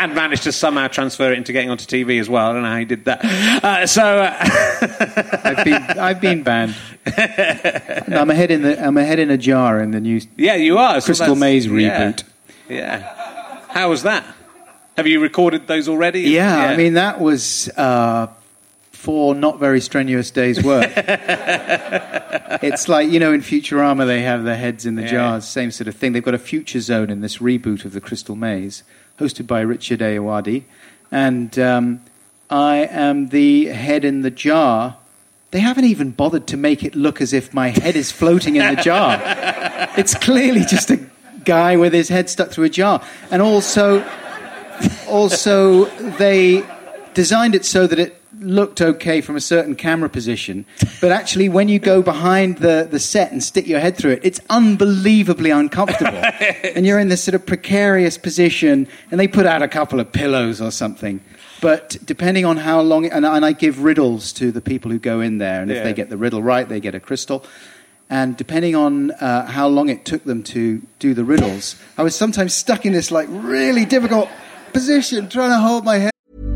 and managed to somehow transfer it into getting onto T V as well. I don't know how he did that. Uh, so uh,
I've been I've been banned. No, I'm ahead in the I'm ahead in a jar in the new
yeah, you are so
Crystal Maze reboot.
Yeah. yeah. How was that? Have you recorded those already?
Yeah, yeah. I mean that was uh, four not very strenuous days' work. It's like, you know, in Futurama they have their heads in the yeah. jars, same sort of thing. They've got a future zone in this reboot of the Crystal Maze, hosted by Richard Ayoade, and um, I am the head in the jar. They haven't even bothered to make it look as if my head is floating in the jar. It's clearly just a guy with his head stuck through a jar. And also, also they designed it so that it looked okay from a certain camera position, but actually when you go behind the, the set and stick your head through it, it's unbelievably uncomfortable. And you're in this sort of precarious position, and they put out a couple of pillows or something. But depending on how long... And, and I give riddles to the people who go in there, and if yeah. they get the riddle right, they get a crystal. And depending on uh, how long it took them to do the riddles, I was sometimes stuck in this like really difficult position trying to hold my head.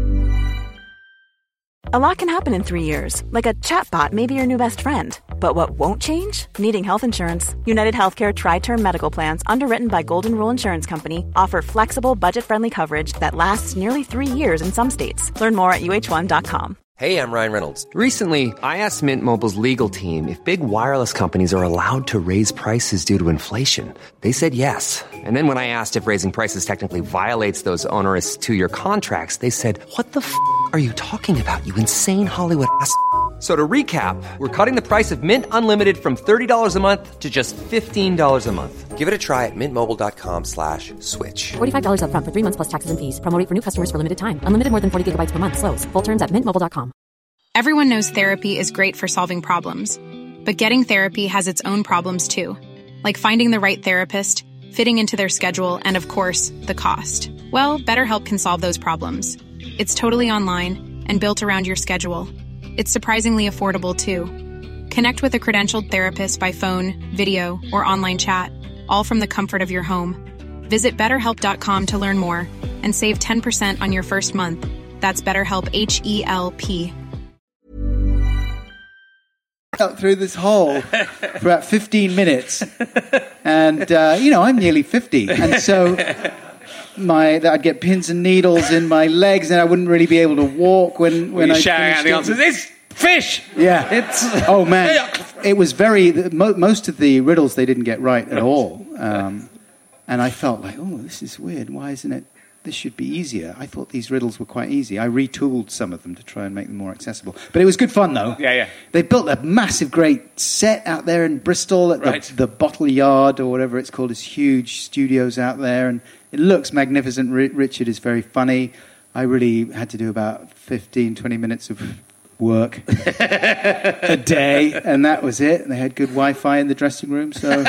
A lot can happen in three years, like a chatbot may be your new best friend. But what won't change? Needing health insurance. United Healthcare Tri-Term Medical Plans, underwritten by Golden Rule Insurance Company, offer flexible, budget-friendly coverage that lasts nearly three years in some states. Learn more at U H one dot com.
Hey, I'm Ryan Reynolds. Recently, I asked Mint Mobile's legal team if big wireless companies are allowed to raise prices due to inflation. They said yes. And then when I asked if raising prices technically violates those onerous two-year contracts, they said, what the f*** are you talking about, you insane Hollywood ass f- So to recap, we're cutting the price of Mint Unlimited from thirty dollars a month to just fifteen dollars a month. Give it a try at mintmobile.com slash switch.
forty-five dollars up front for three months plus taxes and fees. Promo rate for new customers for limited time. Unlimited more than forty gigabytes per month. Slows full terms at mint mobile dot com.
Everyone knows therapy is great for solving problems. But getting therapy has its own problems too. Like finding the right therapist, fitting into their schedule, and of course, the cost. Well, BetterHelp can solve those problems. It's totally online and built around your schedule. It's surprisingly affordable, too. Connect with a credentialed therapist by phone, video, or online chat, all from the comfort of your home. Visit better help dot com to learn more and save ten percent on your first month. That's BetterHelp, H E L P.
Out through this hole for about fifteen minutes. And, uh, you know, I'm nearly fifty. And so... My, I'd get pins and needles in my legs, and I wouldn't really be able to walk when when I
shouting out the answers. It's fish.
Yeah,
it's
oh man, it was very. Most of the riddles they didn't get right at all, um, and I felt like, oh, this is weird. Why isn't it? This should be easier. I thought these riddles were quite easy. I retooled some of them to try and make them more accessible. But it was good fun, though.
Yeah, yeah.
They built a massive, great set out there in Bristol at
right.
the, the Bottle Yard, or whatever it's called. It's huge studios out there, and it looks magnificent. R- Richard is very funny. I really had to do about fifteen, twenty minutes of work a day, and that was it. And they had good Wi-Fi in the dressing room, so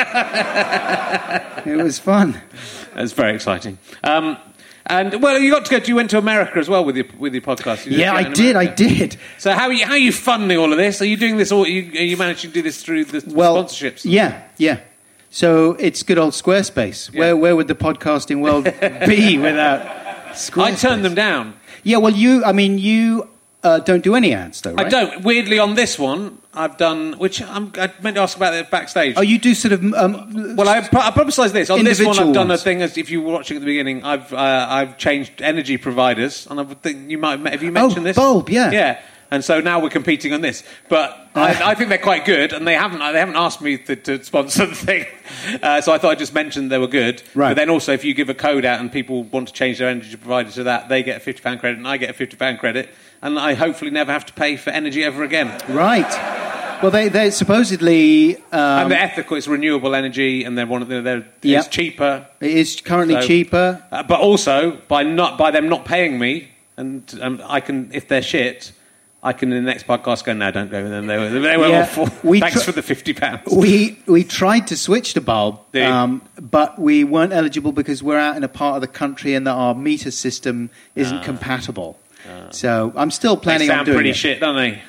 it was fun.
That's very exciting. Um, and well, you got to go. You went to America as well with your with your podcast. You
yeah, I did. I did.
So how are you, how are you funding all of this? Are you doing this? All you, are you managing to do this through the
well,
sponsorships?
Yeah, yeah. So it's good old Squarespace. Yeah. Where where would the podcasting world be without Squarespace?
I turned them down.
Yeah, well, you. I mean, you uh, don't do any ads, though, right?
I don't. Weirdly, on this one, I've done, which I'm, I meant to ask about it backstage.
Oh, you do sort of... Um,
well, I, I publicise this. On this one, I've done
ones.
a thing, as if you were watching at the beginning, I've uh, I've changed energy providers, and I would think you might have you mentioned
oh,
this?
Bulb, yeah.
Yeah. And so now we're competing on this, but uh, I, I think they're quite good, and they haven't they haven't asked me to, to sponsor the thing, uh, so I thought I'd just mention they were good.
Right.
But then also, if you give a code out and people want to change their energy provider to that, they get a fifty pound credit, and I get a fifty pound credit, and I hopefully never have to pay for energy ever again.
Right. Well, they they supposedly um,
and they're ethical. It's renewable energy, and they're one of the, they're
yep.
it's cheaper.
It is currently
so,
cheaper,
uh, but also by not by them not paying me, and um, I can if they're shit. I can in the next podcast go, no, don't go with them. They were, they were
yeah,
awful.
we
Thanks
tr-
for the fifty pounds.
We we tried to switch to Bulb, um, but we weren't eligible because we're out in a part of the country and that our meter system isn't
ah.
compatible.
Uh,
so I'm still planning
they
on
sound
doing
pretty
it.
shit, don't they?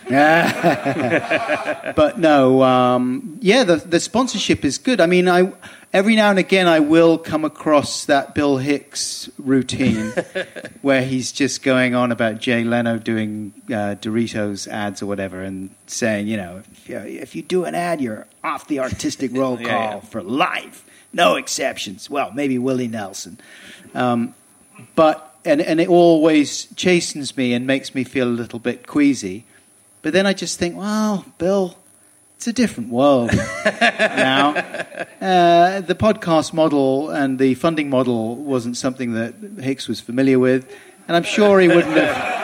But no, um, yeah, the the sponsorship is good. I mean, I every now and again I will come across that Bill Hicks routine where he's just going on about Jay Leno doing uh, Doritos ads or whatever and saying, you know, if you, if you do an ad, you're off the artistic roll call
Yeah, yeah.
for life. No exceptions. Well, maybe Willie Nelson. Um, but... And and it always chastens me and makes me feel a little bit queasy. But then I just think, well, Bill, it's a different world now. Uh, the podcast model and the funding model wasn't something that Hicks was familiar with, and I'm sure he wouldn't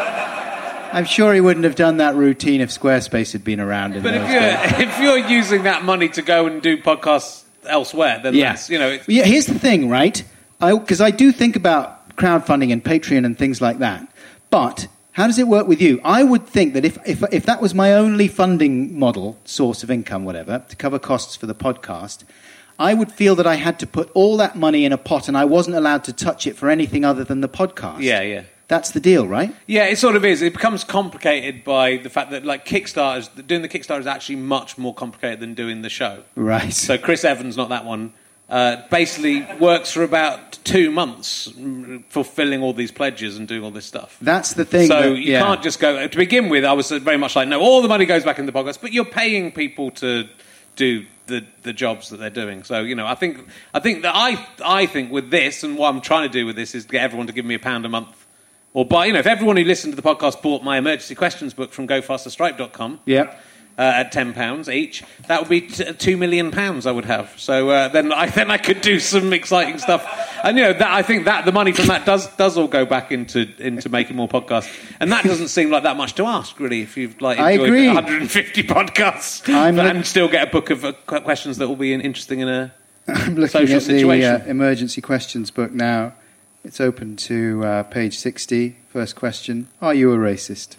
have. I'm sure he wouldn't have done that routine if Squarespace had been around. In
But
those
if
days.
you're, if you're using that money to go and do podcasts elsewhere, then
Yeah.
that's, you know... It's,
Yeah, here's the thing, right? Because I, I do think about crowdfunding and Patreon and things like that. But how does it work with you? I would think that if, if, if that was my only funding model, source of income, whatever, to cover costs for the podcast, I would feel that I had to put all that money in a pot and I wasn't allowed to touch it for anything other than the podcast.
Yeah, yeah.
That's the deal, right?
Yeah, it sort of is. It becomes complicated by the fact that, like, Kickstarters, doing the Kickstarter is actually much more complicated than doing the show.
Right.
So Chris Evans, not that one, uh, basically works for about two months mm, fulfilling all these pledges and doing all this stuff.
That's the thing.
So
that,
you
yeah.
can't just go... To begin with, I was very much like, no, all the money goes back into the podcast, but you're paying people to do the the jobs that they're doing. So, you know, I think I think that I I think with this, and what I'm trying to do with this is get everyone to give me a pound a month. Or buy, you know, if everyone who listened to the podcast bought my emergency questions book from go faster stripe dot com
Yeah.
uh, at ten pounds each, that would be t- two million pounds I would have. So uh, then I then I could do some exciting stuff. And, you know, that, I think that the money from that does does all go back into into making more podcasts. And that doesn't seem like that much to ask, really, if you've like
I
enjoyed
agree.
one hundred fifty podcasts
I'm
and
look-
still get a book of uh, qu- questions that will be in- interesting in a
I'm looking
social
at
situation.
the uh, emergency questions book now. It's open to uh, page sixty. First question: are you a racist?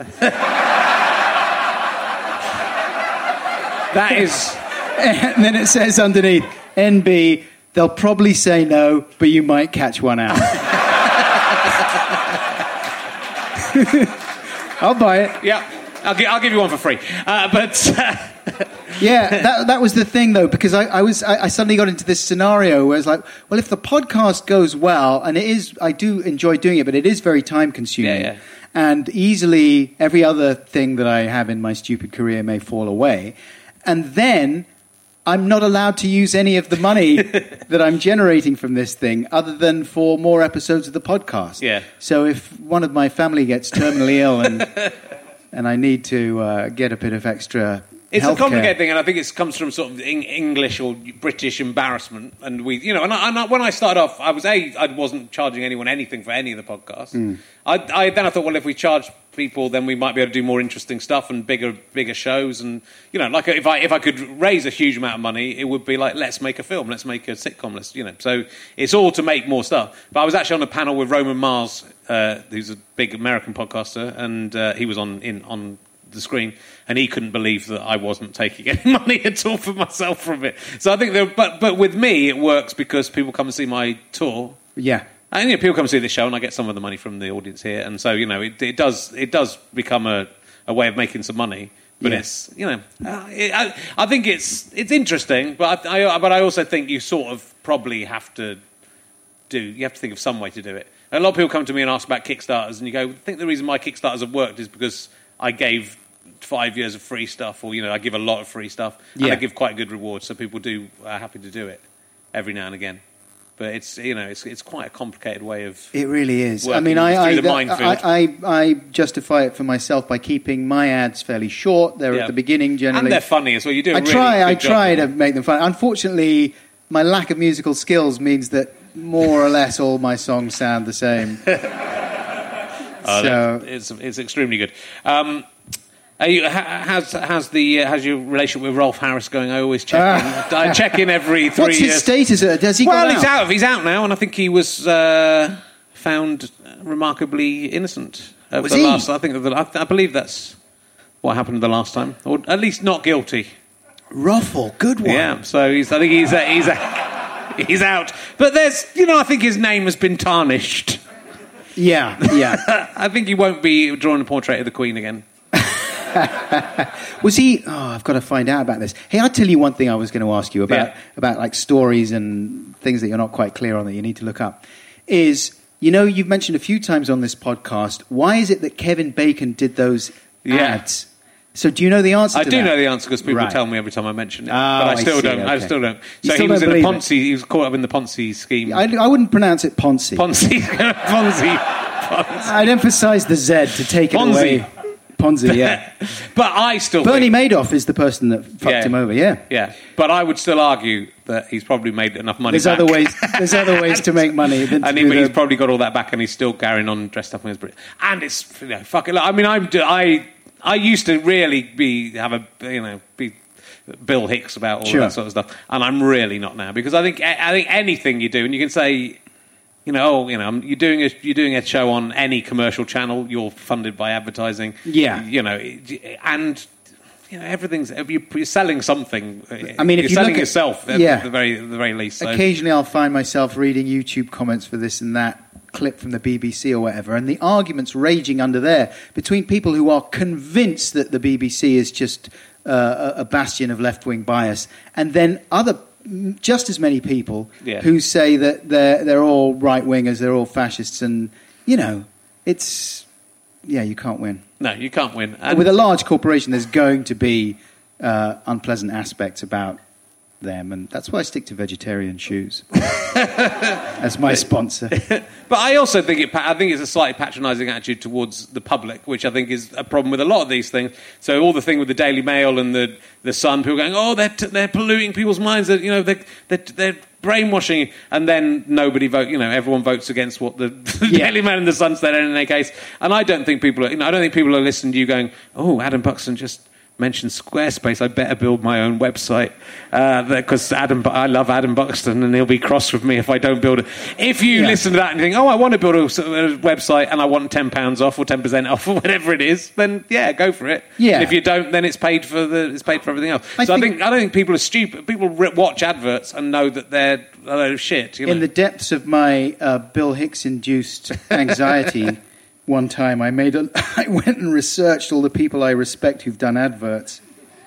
That is...
And then it says underneath, N B, they'll probably say no, but you might catch one out. I'll buy it.
Yeah, I'll, gi- I'll give you one for free. Uh, but... Uh,
Yeah, that that was the thing, though, because I, I was I, I suddenly got into this scenario where it's like, well, if the podcast goes well, and it is, I do enjoy doing it, but it is very time-consuming.
Yeah, yeah.
And easily every other thing that I have in my stupid career may fall away. And then I'm not allowed to use any of the money that I'm generating from this thing other than for more episodes of the podcast.
Yeah.
So if one of my family gets terminally ill and and I need to uh, get a bit of extra
It's
healthcare.
a complicated thing, and I think it comes from sort of Eng- English or British embarrassment. And we, you know, and, I, and I, when I started off, I was a, I wasn't charging anyone anything for any of the podcasts.
Mm.
I, I then I thought, well, if we charge people, then we might be able to do more interesting stuff and bigger, bigger shows. And you know, like if I if I could raise a huge amount of money, it would be like, let's make a film, let's make a sitcom, let's, you know. So it's all to make more stuff. But I was actually on a panel with Roman Mars, uh, who's a big American podcaster, and uh, he was on in on. the screen, and he couldn't believe that I wasn't taking any money at all for myself from it. So I think, there, but but with me, it works because people come and see my tour,
Yeah.
and you know, people come and see the show, and I get some of the money from the audience here, and so you know, it, it does it does become a, a way of making some money. But
Yeah.
it's you know, uh, it, I, I think it's it's interesting, but I, I but I also think you sort of probably have to do you have to think of some way to do it. A lot of people come to me and ask about Kickstarters, and you go, I think the reason my Kickstarters have worked is because I gave five years of free stuff, or, you know, I give a lot of free stuff, and
Yeah.
I give quite a good reward, so people do are happy to do it every now and again. But it's, you know, it's it's quite a complicated way of...
It really is. I
working
mean, I
through
I,
the minefield.
I, I I justify it for myself by keeping my ads fairly short. They're
Yeah.
at the beginning generally.
And they're funny as well. You do a
I
really
try.
good
I
job
try
of
to
them.
make them fun. Unfortunately, my lack of musical skills means that more or less all my songs sound the same.
Oh,
so
it's it's extremely good. Um, are you, ha, how's how's the uh, how's your relationship with Rolf Harris going? I always check in. I check in every three
what's
years.
his status? Uh, Does he
Well,
go
he's
out?
out. He's out now, and I think he was uh, found remarkably innocent. Of
Was
the
he?
Last, I think of the, I, I believe that's what happened the last time, or at least not guilty.
Ruffle, good one.
Yeah. So he's. I think he's. Uh, he's. Uh, he's out. But there's. You know, I think his name has been tarnished.
Yeah, yeah.
I think he won't be drawing a portrait of the Queen again.
Was he? Oh, I've got to find out about this. Hey, I'll tell you one thing I was going to ask you about,
Yeah.
about like stories and things that you're not quite clear on that you need to look up. Is, you know, you've mentioned a few times on this podcast, why is it that Kevin Bacon did those
Yeah.
ads? So do you know the answer
I
to
do
that?
know the answer because people
Right.
tell me every time I mention it.
Oh,
but I
I
still
see,
don't. I
okay.
still don't.
You
So
still
he was
don't
in a
believe it?
Ponzi. He was caught up in the Ponzi scheme.
I, I wouldn't pronounce it Ponzi.
Ponzi. Ponzi. Ponzi.
I'd emphasise the Z to take it
Ponzi.
away. Ponzi, yeah.
But I still
Bernie
think,
Madoff is the person that fucked
Yeah.
him over, yeah.
Yeah, but I would still argue that he's probably made enough money
There's
back.
other ways. There's other ways to make money than to
and
do
he, he's
the-
probably got all that back, and he's still carrying on dressed up in his. And it's you know fucking. I mean, I'm I I used to really be have a you know be Bill Hicks about all
Sure.
that sort of stuff, and I'm really not now because I think I think anything you do, and you can say. You know, oh, you know, you're doing a you're doing a show on any commercial channel. You're funded by advertising.
Yeah.
You know, and you know everything's you're selling something.
I mean, if
you're
you
selling
look at-
yourself at
yeah.
the very the very least. So.
Occasionally I'll find myself reading YouTube comments for this and that clip from the B B C or whatever, and the arguments raging under there between people who are convinced that the B B C is just uh, a a bastion of left-wing bias, and then other just as many people
Yeah.
who say that they're they're all right-wingers, they're all fascists, and, you know, it's... Yeah, you can't win.
No, you can't win. And
With a large corporation, there's going to be uh, unpleasant aspects about them, and that's why I stick to vegetarian shoes as my sponsor.
But I also think it. I think it's a slightly patronising attitude towards the public, which I think is a problem with a lot of these things. So all the thing with the Daily Mail and the the Sun, people going, "Oh, they're t- they're polluting people's minds. That you know they're, they're they're brainwashing you," and then nobody vote. You know, everyone votes against what the, the
Yeah.
Daily Mail and the Sun said in any case. And I don't think people are. You know, I don't think people are listening to you going, "Oh, Adam Buxton just." Mentioned Squarespace. I better build my own website because uh, Adam. I love Adam Buxton, and he'll be cross with me if I don't build it. If you
Yeah.
listen to that and think, "Oh, I want to build a, a website and I want ten pounds off or ten percent off or whatever it is," then yeah, go for it.
Yeah.
And if you don't, then it's paid for the it's paid for everything else.
I
so
think-
I think I don't think people are stupid. People re- watch adverts and know that they're a load of shit. You know?
In the depths of my uh, Bill Hicks-induced anxiety, one time I made a, I went and researched all the people I respect who've done adverts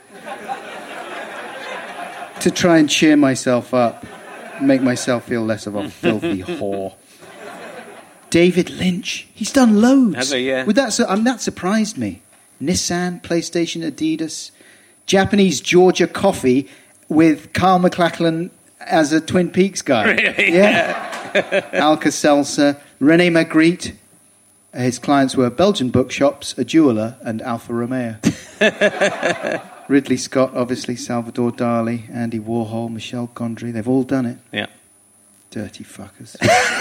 to try and cheer myself up, make myself feel less of a filthy whore. David Lynch, he's done loads.
Has he? Yeah.
With that, su- um, that surprised me. Nissan, PlayStation, Adidas, Japanese Georgia Coffee with Carl McLachlan as a Twin Peaks guy.
Really?
Yeah. Alka-Seltzer, Rene Magritte. His clients were Belgian bookshops, a jeweller, and Alfa Romeo. Ridley Scott, obviously, Salvador Dali, Andy Warhol, Michel Gondry. They've all done it.
yeah.
Dirty fuckers.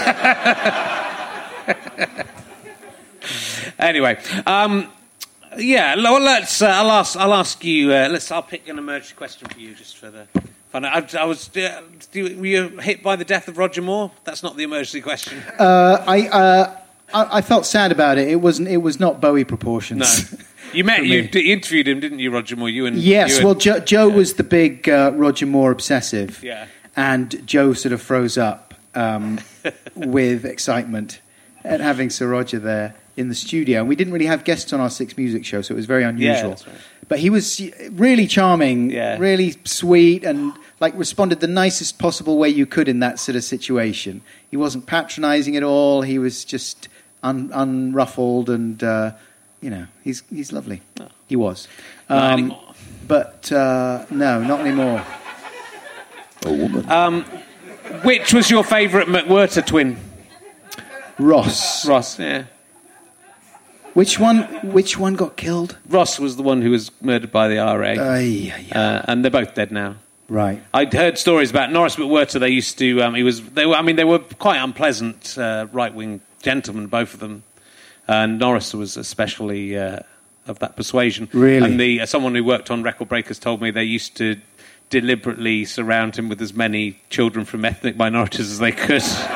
Anyway, um, yeah. Well, let's. Uh, I'll ask. I'll ask you. Uh, let's. I'll pick an emergency question for you, just for the fun. I, I was. Uh, do- were you hit by the death of Roger Moore? That's not the emergency question.
Uh, I, uh, I I felt sad about it. It wasn't. It was not Bowie proportions.
No. You met.
For
You
me.
d- interviewed him, didn't you, Roger Moore? You and
Yes,
you and-
well, Joe, Joe was the big uh, Roger Moore obsessive.
Yeah.
And Joe sort of froze up um, with excitement at having Sir Roger there in the studio. And we didn't really have guests on our Six Music show, so it was very unusual.
that's right.
But he was really charming,
Yeah.
really sweet, and like responded the nicest possible way you could in that sort of situation. He wasn't patronising at all. He was just un- unruffled and... Uh, You know, he's he's lovely. He was. Um,
Not anymore.
But, uh, no, not anymore. A woman.
Um, which was your favourite McWhirter twin?
Ross.
Ross, yeah.
Which one Which one got killed?
Ross was the one who was murdered by the R A.
Ay, ay, ay.
Uh, and they're both dead now.
Right.
I'd heard stories about Norris McWhirter. They used to. Um, he was. They were. I mean, they were quite unpleasant uh, right-wing gentlemen, both of them. And Norris was especially uh, of that persuasion.
Really?
And the uh, someone who worked on Record Breakers told me they used to deliberately surround him with as many children from ethnic minorities as they could.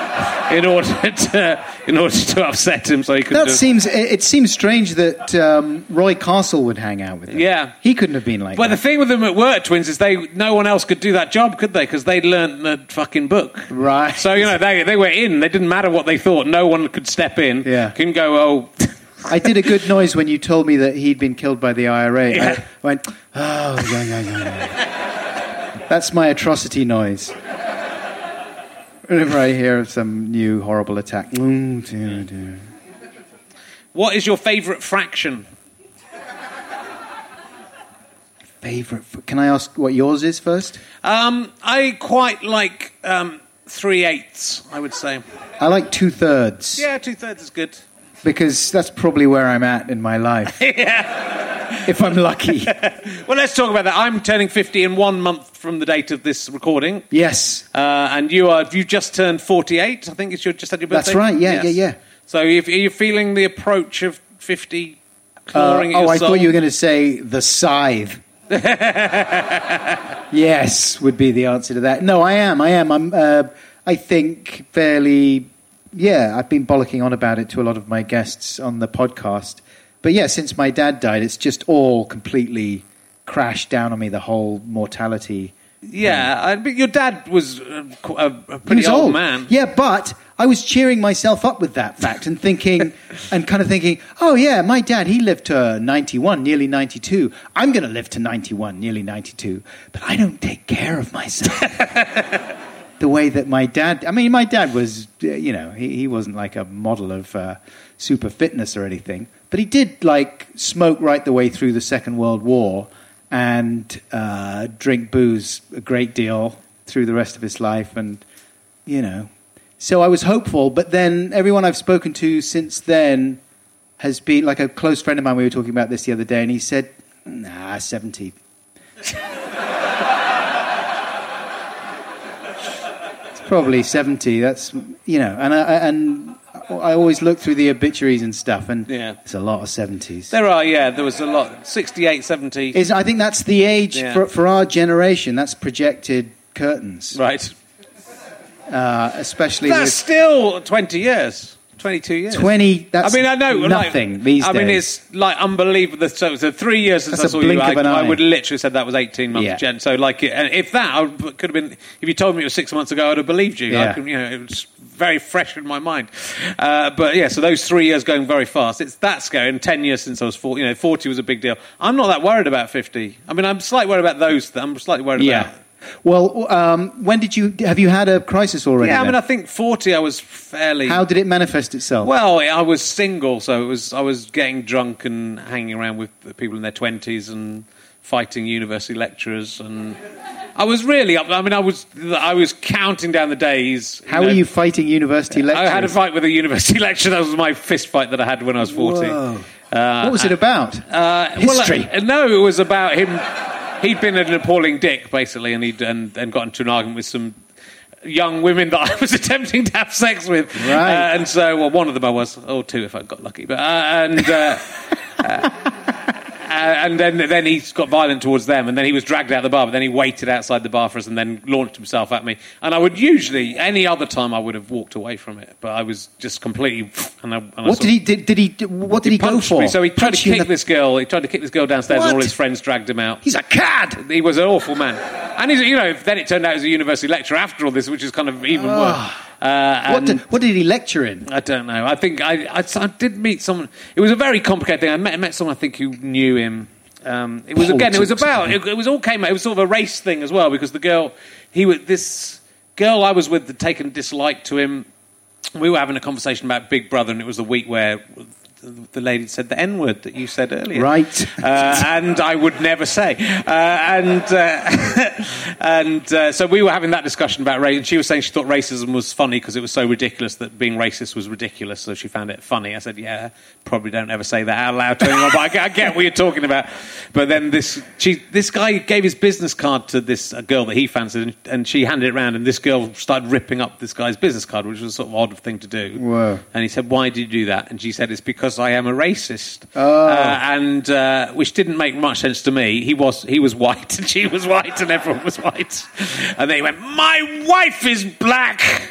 in order to in order to upset him, so he could.
That
do...
seems. It, it seems strange that um, Roy Castle would hang out with him.
Yeah,
he couldn't have been like.
Well,
that.
the thing with them at Work Twins is they no one else could do that job, could they? Because they'd learnt the fucking book,
right?
So you know they they were in. They didn't matter what they thought. No one could step in.
Yeah,
couldn't go. Oh.
I did a good noise when you told me that he'd been killed by the I R A.
Yeah.
I went, oh, yeah, yeah, yeah. That's my atrocity noise. Whenever I hear of some new horrible attack. Oh, dear, dear.
What is your favourite fraction?
Favourite? Can I ask what yours is first?
Um, I quite like um, three-eighths, I would say.
I like two-thirds.
Yeah, two-thirds is good.
Because that's probably where I'm at in my life.
Yeah.
If I'm lucky.
Well, let's talk about that. I'm turning fifty in one month from the date of this recording.
Yes.
Uh, and you are, you've just turned forty-eight, I think it's your, just had your birthday.
That's right, yeah,
yes.
yeah, yeah.
So are you feeling the approach of fifty clawing
uh,
at your
Oh, I
soul?
thought you were going to say the scythe. Yes, would be the answer to that. No, I am, I am. I'm, uh, I think, fairly... Yeah, I've been bollocking on about it to a lot of my guests on the podcast. But yeah, since my dad died, it's just all completely crashed down on me, the whole mortality.
Yeah, I, but your dad was a, a, a pretty
He was
old,
old
man.
Yeah, but I was cheering myself up with that fact and thinking, and kind of thinking, oh yeah, my dad, he lived to ninety-one, nearly ninety-two. I'm going to live to ninety-one, nearly ninety-two. But I don't take care of myself. The way that my dad... I mean, my dad was, you know, he, he wasn't like a model of uh, super fitness or anything. But he did, like, smoke right the way through the Second World War and uh, drink booze a great deal through the rest of his life. And, you know... So I was hopeful, but then everyone I've spoken to since then has been... Like a close friend of mine, we were talking about this the other day, and he said, nah, seventy. Probably seventy. That's, you know, and I, and I always look through the obituaries and stuff, and
yeah.
There's a lot of seventies.
There are, yeah. There was a lot. sixty-eight, seventy.
Is I think that's the age
yeah.
for for our generation. That's projected curtains,
right?
Uh, especially
that's
with
still twenty years. twenty-two years.
twenty, that's
I mean, I know,
nothing
like,
these
I
days.
mean, it's like unbelievable. So, so three years since
That's
I
a
saw
blink
you,
of an
I,
eye.
I would literally said that was eighteen months,
Yeah.
Jen. So, like, and if that I could have been, if you told me it was six months ago, I'd have believed you.
Yeah.
I could, you know, it was very fresh in my mind. Uh, but yeah, so those three years going very fast. It's that scary. And ten years since I was forty, you know, forty was a big deal. I'm not that worried about fifty. I mean, I'm slightly worried about those. Th- I'm slightly worried
yeah.
about.
Well, um, when did you have you had a crisis already?
Yeah, I
then?
mean, I think forty. I was fairly.
How did it manifest itself?
Well, I was single, so it was. I was getting drunk and hanging around with people in their twenties and fighting university lecturers, and I was really up. I mean, I was. I was counting down the days.
How
know.
were you fighting university lecturers?
I had a fight with a university lecturer. That was my fist fight that I had when I was forty.
Whoa.
Uh,
what was it about?
Uh,
History.
Well, uh, no, it was about him. He'd been an appalling dick, basically, and he'd and, and got into an argument with some young women that I was attempting to have sex with.
Right.
Uh, and so, well, one of them I was, or two if I got lucky. But uh, and uh, uh, and then then he got violent towards them, and then he was dragged out of the bar. But then he waited outside the bar for us, and then launched himself at me. And I would usually, any other time, I would have walked away from it, but I was just completely. And I, and I
What
sort
did he did, did he what did he, go
punched
for?
me. So he tried
Punched
to
you in
kick
the-
this girl. He tried to kick this girl downstairs,
What?
and all his friends dragged him out.
He's a cad.
He was an awful man, and he's, you know. Then it turned out he was a university lecturer after all this, which is kind of even
Oh.
worse. Uh,
What
and
did, what did he lecture in?
I don't know. I think I, I, I did meet someone. It was a very complicated thing. I met, I met someone I think who knew him. Um, it was again. It was about. It, it was all came out. It was sort of a race thing as well, because the girl he was this girl I was with had taken dislike to him. We were having a conversation about Big Brother, and it was the week where the lady said the N-word that you said earlier.
Right.
Uh, and I would never say. Uh, and uh, and uh, so we were having that discussion about race, and she was saying she thought racism was funny because it was so ridiculous that being racist was ridiculous, so she found it funny. I said, yeah, probably don't ever say that out loud to anyone, but I get, I get what you're talking about. But then this she, this guy gave his business card to this uh, girl that he fancied, and, and she handed it around, and this girl started ripping up this guy's business card, which was a sort of odd thing to do.
Whoa.
And he said, why did you do that? And she said, it's because I am a racist.
Oh.
Uh, and uh, which didn't make much sense to me. He was he was white and she was white and everyone was white. And then he went, my wife is black.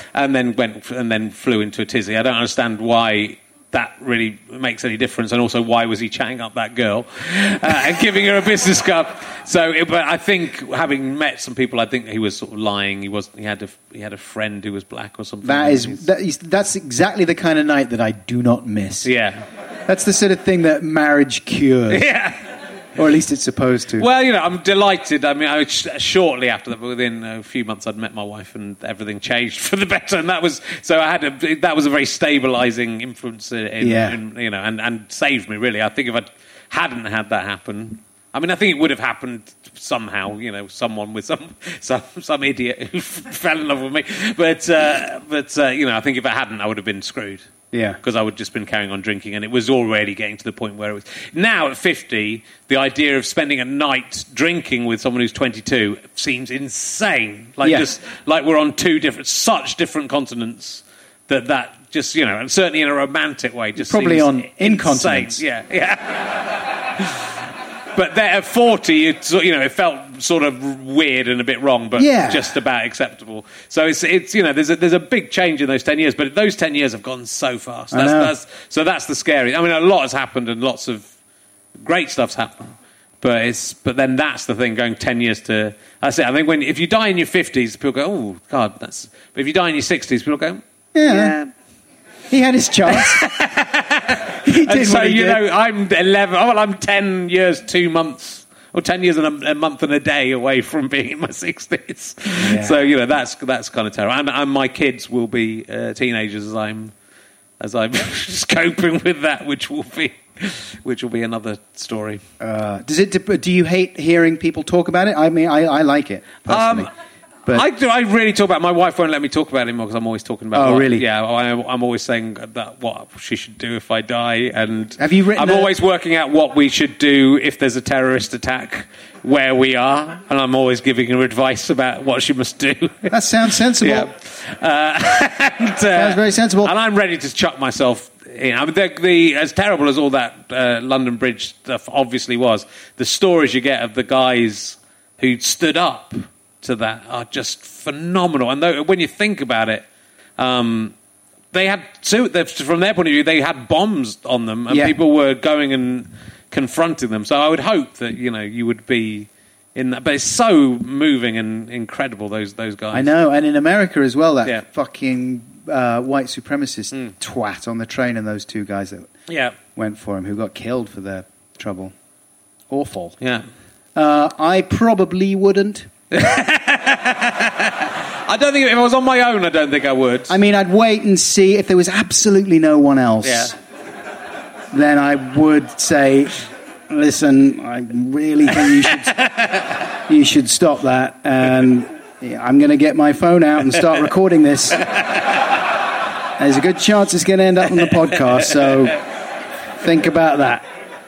and then went and then flew into a tizzy. I don't understand why that really makes any difference, and also why was he chatting up that girl uh, and giving her a business card? So, it, but I think having met some people, I think he was sort of lying. He was he had a he had a friend who was black or something.
That is that is that's exactly the kind of night that I do not miss.
Yeah,
that's the sort of thing that marriage cures.
Yeah.
Or at least it's supposed to.
Well, you know, I'm delighted. I mean, I, shortly after that, within a few months, I'd met my wife, and everything changed for the better. And that was so. I had a, that was a very stabilising influence, in,
yeah.
in, you know, and, and saved me really. I think if I hadn't had that happen, I mean, I think it would have happened somehow. You know, someone with some some some idiot who fell in love with me. But uh, but uh, you know, I think if I hadn't, I would have been screwed.
Yeah,
because I would have just been carrying on drinking, and it was already getting to the point where it was. Now at fifty, the idea of spending a night drinking with someone who's twenty-two seems insane. Like
yeah.
just like we're on two different, such different continents that that just you know, and certainly in a romantic way, just
probably
seems
on incontinence.
Yeah, yeah. But there at forty, it, you know, it felt sort of weird and a bit wrong, but
yeah.
just about acceptable. So it's, it's you know, there's a, there's a big change in those ten years, but those ten years have gone so fast. That's, that's, so that's the scary. I mean, a lot has happened and lots of great stuff's happened, but it's but then that's the thing. Going ten years to that's it. I think when if you die in your fifties, people go, oh God, that's. But if you die in your sixties, people go,
yeah.
yeah.
He had his chance. he did
and so,
what he
you
did.
know, I'm eleven, oh, well, I'm ten years, two months, or ten years and a, a month and a day away from being in my sixties. Yeah. So, you know, that's that's kind of terrible. And, and my kids will be uh, teenagers as I'm as I'm just coping with that, which will be which will be another story.
Uh, does it? Do you hate hearing people talk about it? I mean, I, I like it personally. Um,
But I, do, I really talk about. My wife won't let me talk about it anymore because I'm always talking about.
Oh,
what,
really?
Yeah, I, I'm always saying that what she should do if I die, and
have you written?
I'm
a...
always working out what we should do if there's a terrorist attack where we are, and I'm always giving her advice about what she must do.
That sounds sensible.
Yeah. Uh, and, uh,
sounds very sensible.
And I'm ready to chuck myself. You know, I mean, the, the, as terrible as all that uh, London Bridge stuff obviously was, the stories you get of the guys who stood up to that are just phenomenal. And though, when you think about it, um, they had so from their point of view, they had bombs on them, and
yeah.
people were going and confronting them. So I would hope that you know you would be in that. But it's so moving and incredible. Those those guys.
I know, and in America as well. That
yeah.
fucking uh, white supremacist mm. twat on the train, and those two guys that
yeah.
went for him, who got killed for their trouble. Awful.
Yeah.
Uh, I probably wouldn't.
I don't think if I was on my own, I don't think I would.
I mean, I'd wait and see if there was absolutely no one else.
Yeah.
Then I would say, listen, I really think you should you should stop that, and yeah, I'm going to get my phone out and start recording this. There's a good chance it's going to end up on the podcast, so think about that.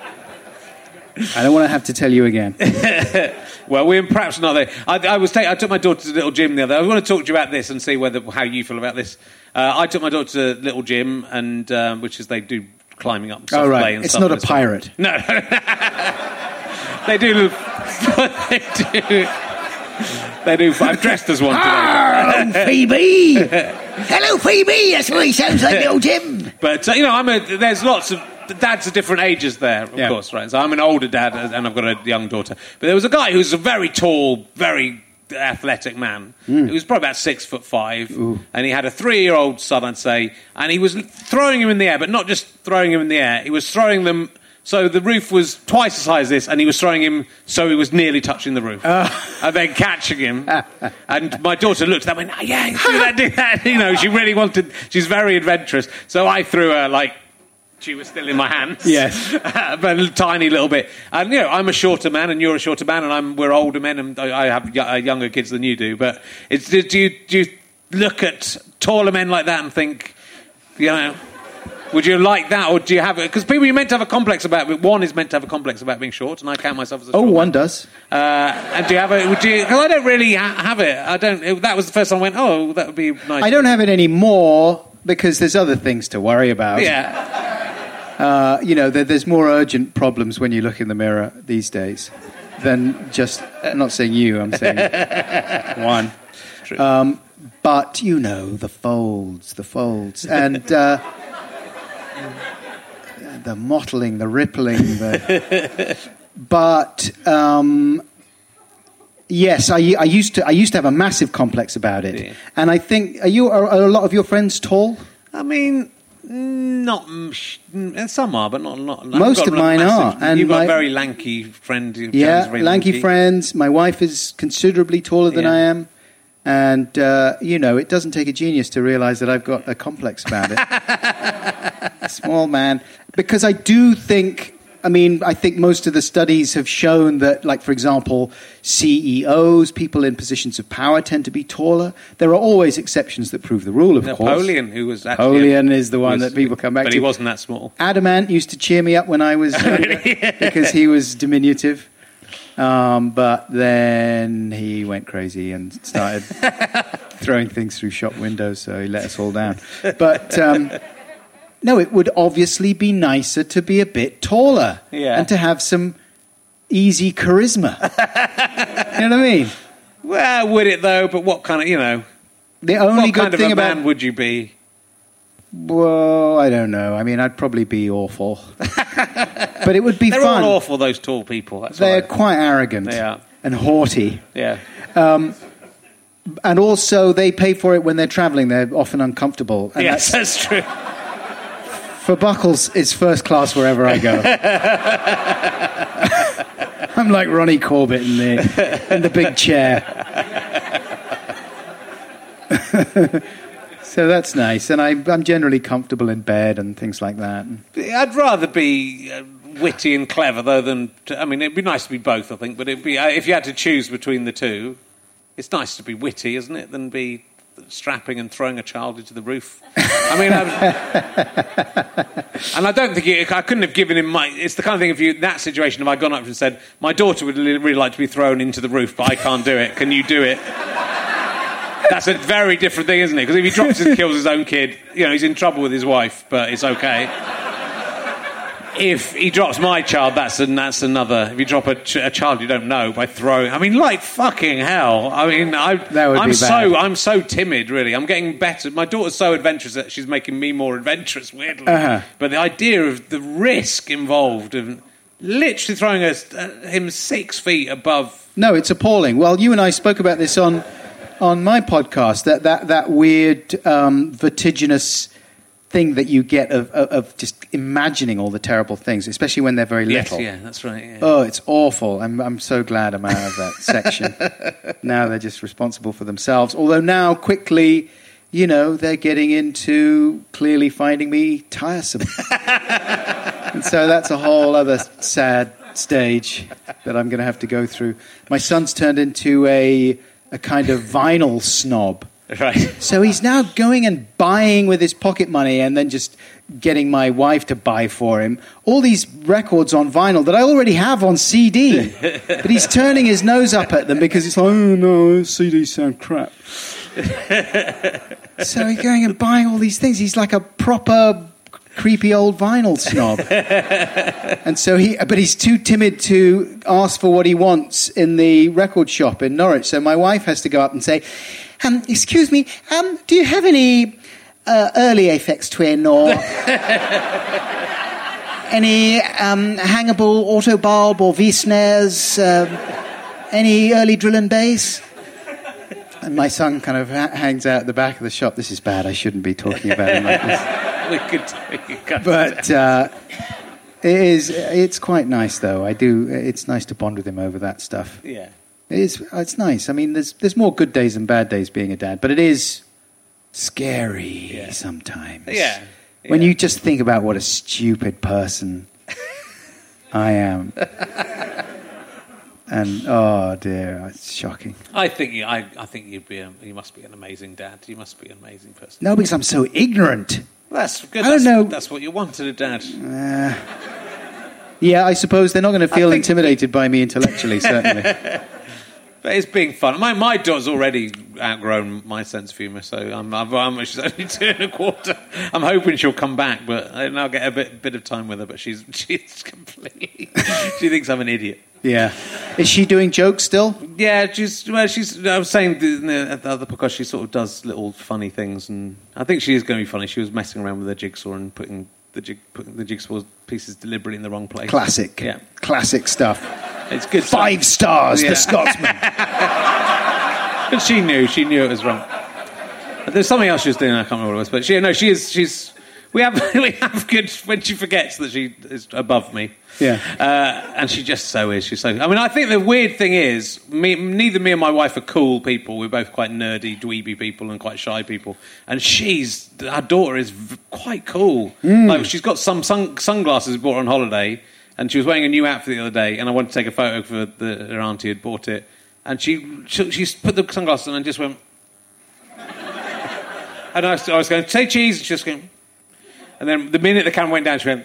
I don't want to have to tell you again.
Well, we're perhaps not there. I, I was take, I took my daughter to Little Gym the other day. I want to talk to you about this and see whether how you feel about this. Uh, I took my daughter to Little Gym, and um, which is they do climbing up.
Oh, right.
Play and
it's
stuff
not a
like
pirate.
No. They do. They do. They do. I'm dressed as one today.
Oh, Phoebe! Hello, Phoebe! That's why he sounds like Little Jim.
But, uh, you know, I'm a, there's lots of... The dads are different ages there, of
yeah.
course, right? So I'm an older dad, and I've got a young daughter. But there was a guy who's a very tall, very athletic man.
Mm.
He was probably about six foot five,
Ooh.
and he had a three-year-old son, I'd say, and he was throwing him in the air, but not just throwing him in the air. He was throwing them... So the roof was twice as high as this, and he was throwing him so he was nearly touching the roof. Uh. And then catching him. And my daughter looked at that and went, oh, yeah, do that, do that. You know, she really wanted... She's very adventurous. So I threw her, like... She was still in my hands.
Yes.
But a tiny little bit. And, you know, I'm a shorter man and you're a shorter man and I'm we're older men and I have younger kids than you do. But it's, do, you, do you look at taller men like that and think, you know... Would you like that, or do you have it? Because people, you're meant to have a complex about it. One is meant to have a complex about being short, and I count myself as a short
Oh,
man.
one does.
Uh, and do you have it? Would you? Because I don't really ha- have it. I don't. It, that was the first time I went, oh, that would be nice.
I don't have it anymore because there's other things to worry about.
Yeah.
Uh, you know, there, there's more urgent problems when you look in the mirror these days than just... I'm not saying you, I'm saying one.
True.
Um, but, you know, the folds, the folds. And uh, the mottling, the rippling. The... But, um, yes, I, I used to I used to have a massive complex about it. Yeah. And I think, are, you, are, are a lot of your friends tall?
I mean... Not some are, but not a lot.
Most of mine
massive,
are. And
you've got
my,
a very lanky friend.
Yeah,
very
lanky,
lanky
friends. My wife is considerably taller than
yeah.
I am, and uh, you know, it doesn't take a genius to realise that I've got a complex about it. Small man, because I do think. I mean, I think most of the studies have shown that, like, for example, C E Os, people in positions of power, tend to be taller. There are always exceptions that prove the rule, of
Napoleon,
course.
Napoleon, who was actually...
Napoleon is the one
was,
that people come back
but
to.
But he wasn't that small.
Adamant used to cheer me up when I was younger because he was diminutive. Um, but then he went crazy and started throwing things through shop windows, so he let us all down. But... Um, No, it would obviously be nicer to be a bit taller
yeah.
and to have some easy charisma. You know what I mean?
Well, would it though? But what kind of, you know?
The only
what
good
kind of
thing
a
about
man would you be?
Well, I don't know. I mean, I'd probably be awful, but it would be
They're
fun.
They're all awful. Those tall people. That's
They're quite arrogant.
They are.
And haughty.
Yeah.
Um, and also, they pay for it when they're travelling. They're often uncomfortable. And
yes,
that's,
that's true.
For Buckles, it's first class wherever I go. I'm like Ronnie Corbett in the in the big chair. So that's nice, and I, I'm generally comfortable in bed and things like that.
I'd rather be uh, witty and clever, though, than... To, I mean, it'd be nice to be both, I think, but it'd be uh, if you had to choose between the two, it's nice to be witty, isn't it, than be... strapping and throwing a child into the roof. I mean, I and I don't think it, I couldn't have given him my. It's the kind of thing. If you in that situation, if I gone up and said, "My daughter would really like to be thrown into the roof, but I can't do it. Can you do it?" That's a very different thing, isn't it? Because if he drops and kills his own kid, you know, he's in trouble with his wife, but it's okay. If he drops my child, that's an, that's another. If you drop a, ch- a child you don't know by throwing, I mean, like fucking hell. I mean, I,
that would
I'm
be
so
bad.
I'm so timid. Really, I'm getting better. My daughter's so adventurous that she's making me more adventurous. Weirdly,
uh-huh.
But the idea of the risk involved of literally throwing us, uh, him six feet above.
No, it's appalling. Well, you and I spoke about this on on my podcast. That that that weird um, vertiginous thing that you get of, of, of just imagining all the terrible things, especially when they're very
Yes,
little.
yeah, that's right. Yeah.
Oh, it's awful. I'm I'm so glad I'm out of that section. Now they're just responsible for themselves. Although now, quickly, you know, they're getting into clearly finding me tiresome. And so that's a whole other sad stage that I'm going to have to go through. My son's turned into a a kind of vinyl snob.
Right.
So he's now going and buying with his pocket money and then just getting my wife to buy for him all these records on vinyl that I already have on C D. But he's turning his nose up at them because it's like, oh no, C Ds sound crap. So he's going and buying all these things. He's like a proper creepy old vinyl snob. And so he, but he's too timid to ask for what he wants in the record shop in Norwich. So my wife has to go up and say, Um, excuse me, um, do you have any uh, early Aphex Twin or any um, hangable Autobulb or V-snares, um, any early drill and bass? And my son kind of ha- hangs out at the back of the shop. This is bad. I shouldn't be talking about him like this.
We could, we could
But uh, it is. It's quite nice, though. I do. It's nice to bond with him over that stuff.
Yeah.
It's it's nice. I mean, there's there's more good days than bad days being a dad, but it is scary
Yeah.
sometimes.
Yeah.
When
Yeah.
you just think about what a stupid person I am, and oh dear, it's shocking.
I think you, I, I think you'd be. A, you must be an amazing dad. You must be an amazing person.
No, because I'm so ignorant.
That's good.
I don't
that's,
know.
That's what you wanted, a dad.
Uh, yeah, I suppose they're not going to feel
think-
intimidated by me intellectually, certainly.
But it's being fun. My my daughter's already outgrown my sense of humour, so I'm, I'm, I'm she's only two and a quarter. I'm hoping she'll come back, but and I'll get a bit bit of time with her. But she's she's completely. She thinks I'm an idiot.
Yeah. Is she doing jokes still?
Yeah, she's. Well, she's. I was saying in the, at the other podcast, she sort of does little funny things, and I think she is going to be funny. She was messing around with her jigsaw and putting the jig, putting the jigsaw pieces deliberately in the wrong place.
Classic.
Yeah,
classic stuff.
It's good.
Five
stuff.
stars,
Yeah.
the Scotsman.
But she knew. She knew it was wrong. There's something else she was doing. I can't remember what it was, but she. No, she is. She's. We have. We have good when she forgets that she is above me.
Yeah,
uh, and she just so is. She's so. I mean, I think the weird thing is, me, neither me and my wife are cool people. We're both quite nerdy, dweeby people, and quite shy people. And she's, our daughter is v- quite cool. Mm. Like she's got some sun, sunglasses we bought her on holiday, and she was wearing a new outfit the other day. And I wanted to take a photo for the, her auntie who had bought it, and she she, she put the sunglasses on and just went. And I was, I was going, say cheese, and she just going. And then the minute the camera went down, she went.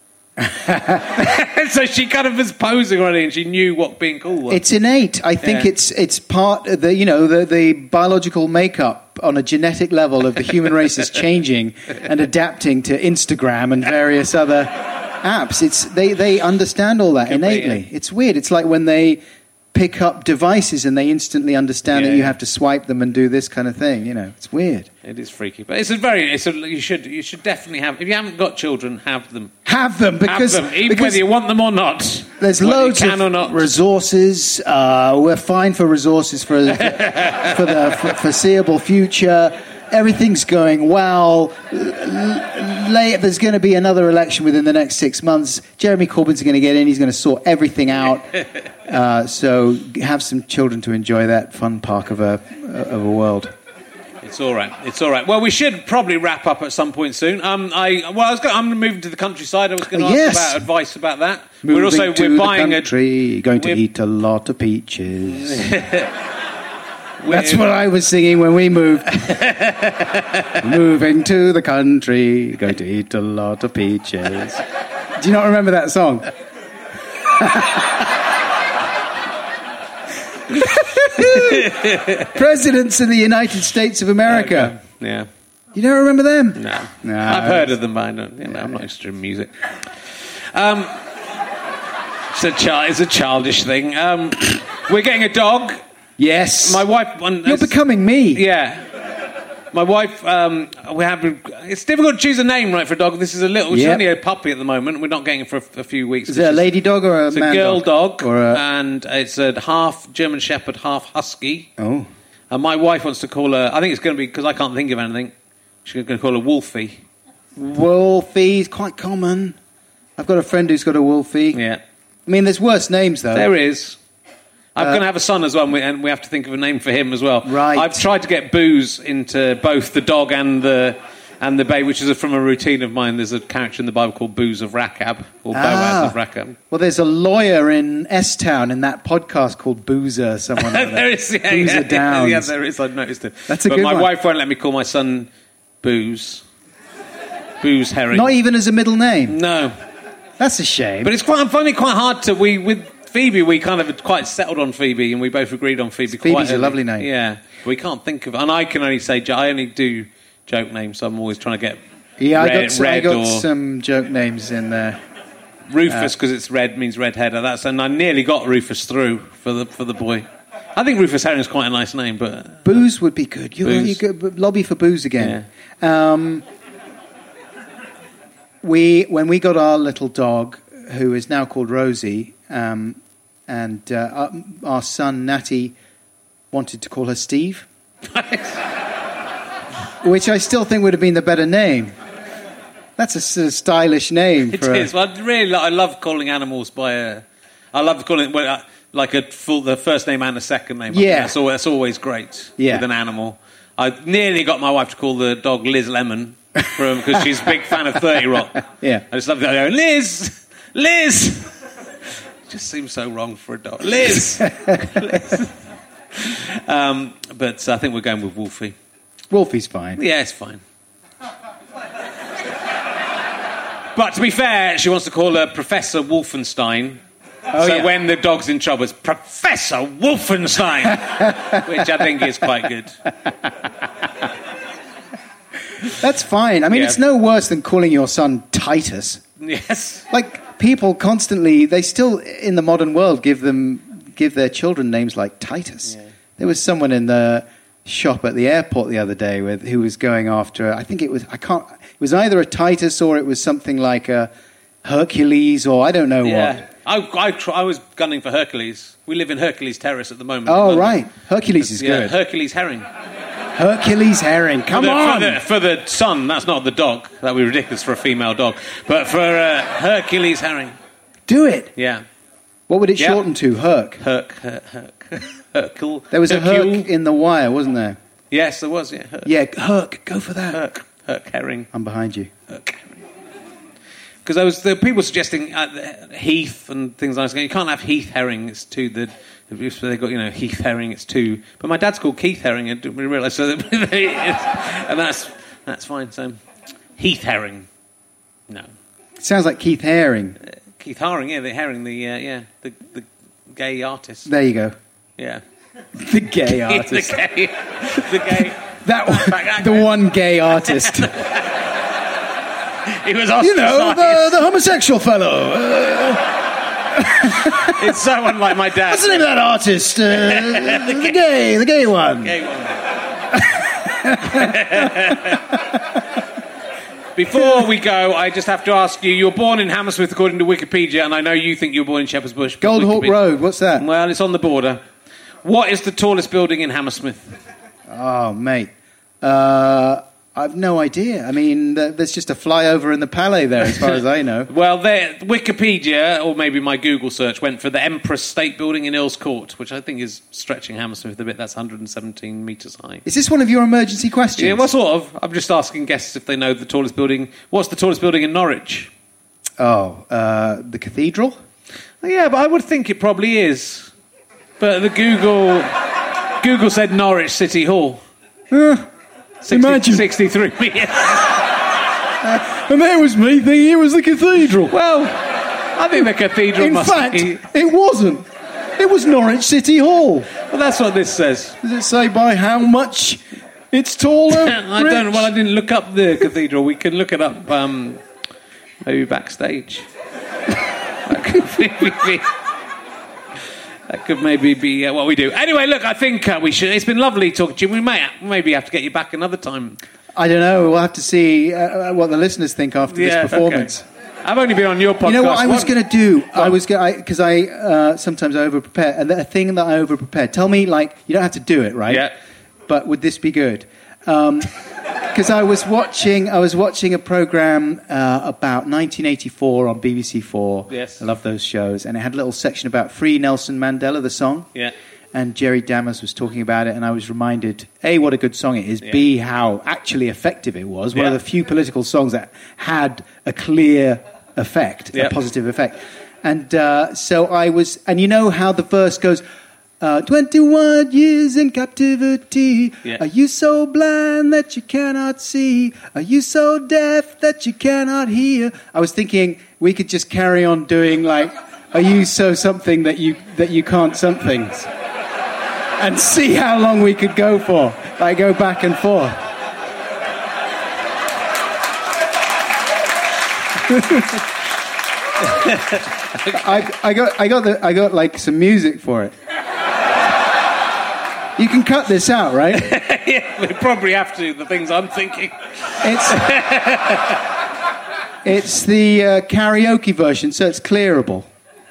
So she kind of was posing already, and she knew what being cool was.
It's innate. I think
Yeah.
it's it's part of the you know the the biological makeup on a genetic level of the human race is changing and adapting to Instagram and various other apps. It's they they understand all that
Could be,
innately.
yeah.
It's weird. It's like when they pick up devices and they instantly understand
Yeah,
that you
yeah.
have to swipe them and do this kind of thing. You know, it's weird.
It is freaky, but it's a very. It's a. You should. You should definitely have. If you haven't got children, have them.
Have them because
have them, even
because
whether you want them or not.
there's
Whether
loads
you can
of
or not.
resources. Uh, we're fine for resources for for the f- foreseeable future. Everything's going well. Late, there's going to be another election within the next six months. Jeremy Corbyn's going to get in. He's going to sort everything out. Uh, so have some children to enjoy that fun park of a of a world.
It's all right. It's all right. Well, we should probably wrap up at some point soon. Um, I well, I was going, I'm moving to the countryside. I was going to
Oh,
ask
yes.
about advice about that.
Moving
we're also
to
we're buying
the country,
a
going to
we're-
eat a lot of peaches.
we're-
That's what I was singing when we moved. Moving to the country, going to eat a lot of peaches. Do you not remember that song? Presidents of the United States of America.
Okay. Yeah.
You don't remember them?
No.
No.
I've heard of them, but I don't, you know, I'm not interested in music. Um, it's, a chi- it's a childish thing. Um, we're getting a dog.
Yes.
My wife... One,
You're becoming me.
Yeah. My wife, um, we have. It's difficult to choose a name, right, for a dog. This is a little. She's
Yep.
only a puppy at the moment. We're not getting it for a, a few weeks.
Is it a lady dog or a
It's
man
a girl
dog?
dog,
Or a-
and it's a half German Shepherd, half Husky.
Oh.
And my wife wants to call her. I think it's going to be because I can't think of anything. She's going to call her Wolfie.
Wolfie's quite common. I've got a friend who's got a Wolfie.
Yeah,
I mean, there's worse names, though.
there is. I'm
Uh,
going to have a son as well, and we, and we have to think of a name for him as well.
Right.
I've tried to get Booze into both the dog and the and the babe, which is a, from a routine of mine. There's a character in the Bible called Booze of Rachab, or Boaz
Ah.
of Rachab.
Well, there's a lawyer in S-Town in that podcast called Boozer, someone like that.
There is, yeah,
Boozer
yeah,
Downs.
yeah, there is. I've noticed it.
That's a
but
good
my
one.
wife won't let me call my son Booze. Booze Herring.
Not even as a middle name.
No.
That's a shame.
But it's quite. I'm finding it quite hard to. We with Phoebe, we kind of had quite settled on Phoebe, and we both agreed on Phoebe.
Phoebe's
quite
a
early.
lovely name.
Yeah, but we can't think of. And I can only say. I only do joke names, so I'm always trying to get.
yeah,
red,
I got, some, I
red
got
or
some joke names in there.
Rufus because it's red means redhead. And that's and I nearly got Rufus through for the for the boy. I think Rufus Herring is quite a nice name, but
Booze would be good. You,
Booze.
you could lobby for Booze again. Um, we when we got our little dog, who is now called Rosie, um, and uh, our, our son Natty wanted to call her Steve, which I still think would have been the better name. That's a sort of stylish name.
it
for
is.
A,
Well, I really, like, I love calling animals by a. I love calling it well, uh, like a full, the first name and the second name. I think
Yeah.
that's always, that's always great
Yeah.
with an animal. I nearly got my wife to call the dog Liz Lemon from because she's a big fan of thirty Rock.
Yeah.
I just love that. I go, Liz, Liz. It just seems so wrong for a dog, Liz. Liz. Um, but I think we're going with Wolfie.
Wolfie's fine.
Yeah, it's fine. But to be fair, she wants to call her Professor Wolfenstein.
Oh,
so
yeah.
when the dog's in trouble, it's Professor Wolfenstein, which I think is quite good.
That's fine. I mean,
Yeah.
it's no worse than calling your son Titus.
Yes.
Like, people constantly, they still, in the modern world, give them give their children names like Titus. Yeah. There was someone in the shop at the airport the other day with who was going after, I think it was, I can't, it was either a Titus or it was something like a Hercules or I don't know
yeah.
what.
I, I, tr- I was gunning for Hercules. We live in Hercules Terrace at the moment.
Oh, right. Hercules is
yeah,
good.
Hercules herring.
Hercules herring. Come
for the,
on.
For the, for the son, that's not the dog. That would be ridiculous for a female dog. But for uh, Hercules herring.
Do it.
Yeah.
What would it
yeah.
shorten to? Herc.
Herc. Herc. Herc. Hercule.
There was
Hercule.
a Herc in The Wire, wasn't there?
Yes, there was, yeah. Herc.
Yeah, Herc. Go for that.
Herc. Herc herring.
I'm behind you.
Herc. Because there was the people suggesting uh, Heath and things like that. You can't have Heath herring. It's too the they got you know Heath herring. It's too. But my dad's called Keith herring. I didn't realise. So that, and that's that's fine. So Heath herring. No.
It sounds like Keith Haring.
Uh, Keith Haring. Yeah, the herring. The uh, yeah the the gay artist.
There you go.
Yeah.
The gay artist.
the gay. The gay.
That one, the one gay artist.
He was
ostracized. You know, the, the homosexual fellow. Uh,
it's so unlike my dad.
What's the name of that artist? Uh, the, the gay, the gay one.
Gay one. Before we go, I just have to ask you, you were born in Hammersmith according to Wikipedia, and I know you think you were born in Shepherd's Bush.
Goldhawk Road, what's that?
Well, it's on the border. What is the tallest building in Hammersmith?
Oh, mate. Uh... I've no idea. I mean, there's just a flyover in the Palais there, as far as I know.
Well, there, Wikipedia, or maybe my Google search, went for the Empress State Building in Earls Court, which I think is stretching Hammersmith a bit. That's one hundred seventeen metres high.
Is this one of your emergency questions?
Yeah, well, sort of. I'm just asking guests if they know the tallest building. What's the tallest building in Norwich?
Oh, uh, the cathedral?
Oh, yeah, but I would think it probably is. But the Google... Google said Norwich City Hall.
Uh.
sixty,
Imagine.
sixty-three metres.
uh, and there was me thinking it was the cathedral.
Well, I think the cathedral
In
must
fact,
be...
it wasn't. It was Norwich City Hall.
Well, that's what this says.
Does it say by how much it's taller?
I don't. Well, I didn't look up the cathedral. We can look it up um, maybe backstage. That could maybe be... That could maybe be uh, what we do. Anyway, look, I think uh, we should. It's been lovely talking to you. We may maybe have to get you back another time.
I don't know. We'll have to see uh, what the listeners think after
yeah,
this performance.
Okay. I've only been on your podcast.
You know what I was going to do?
What?
I was going because I, I uh, sometimes I over prepare, and the thing that I over prepare. Tell me, like, you don't have to do it, right?
Yeah.
But would this be good? Um, Because I was watching, I was watching a program uh, about nineteen eighty-four on B B C Four.
Yes,
I love those shows, and it had a little section about Free Nelson Mandela, the song.
Yeah,
and Jerry Dammers was talking about it, and I was reminded: A, what a good song it is; yeah. B, how actually effective it was. One yeah. of the few political songs that had a clear effect, yeah. a positive effect. And uh, so I was, and you know how the verse goes. Uh, twenty-one years in captivity. Yeah. Are you so blind that you cannot see? Are you so deaf that you cannot hear? I was thinking we could just carry on doing like, are you so something that you that you can't somethings? And see how long we could go for. Like go back and forth. I, I got I got the I got like some music for it. You can cut this out, right?
Yeah, we probably have to, the things I'm thinking.
It's, it's the uh, karaoke version, so it's clearable.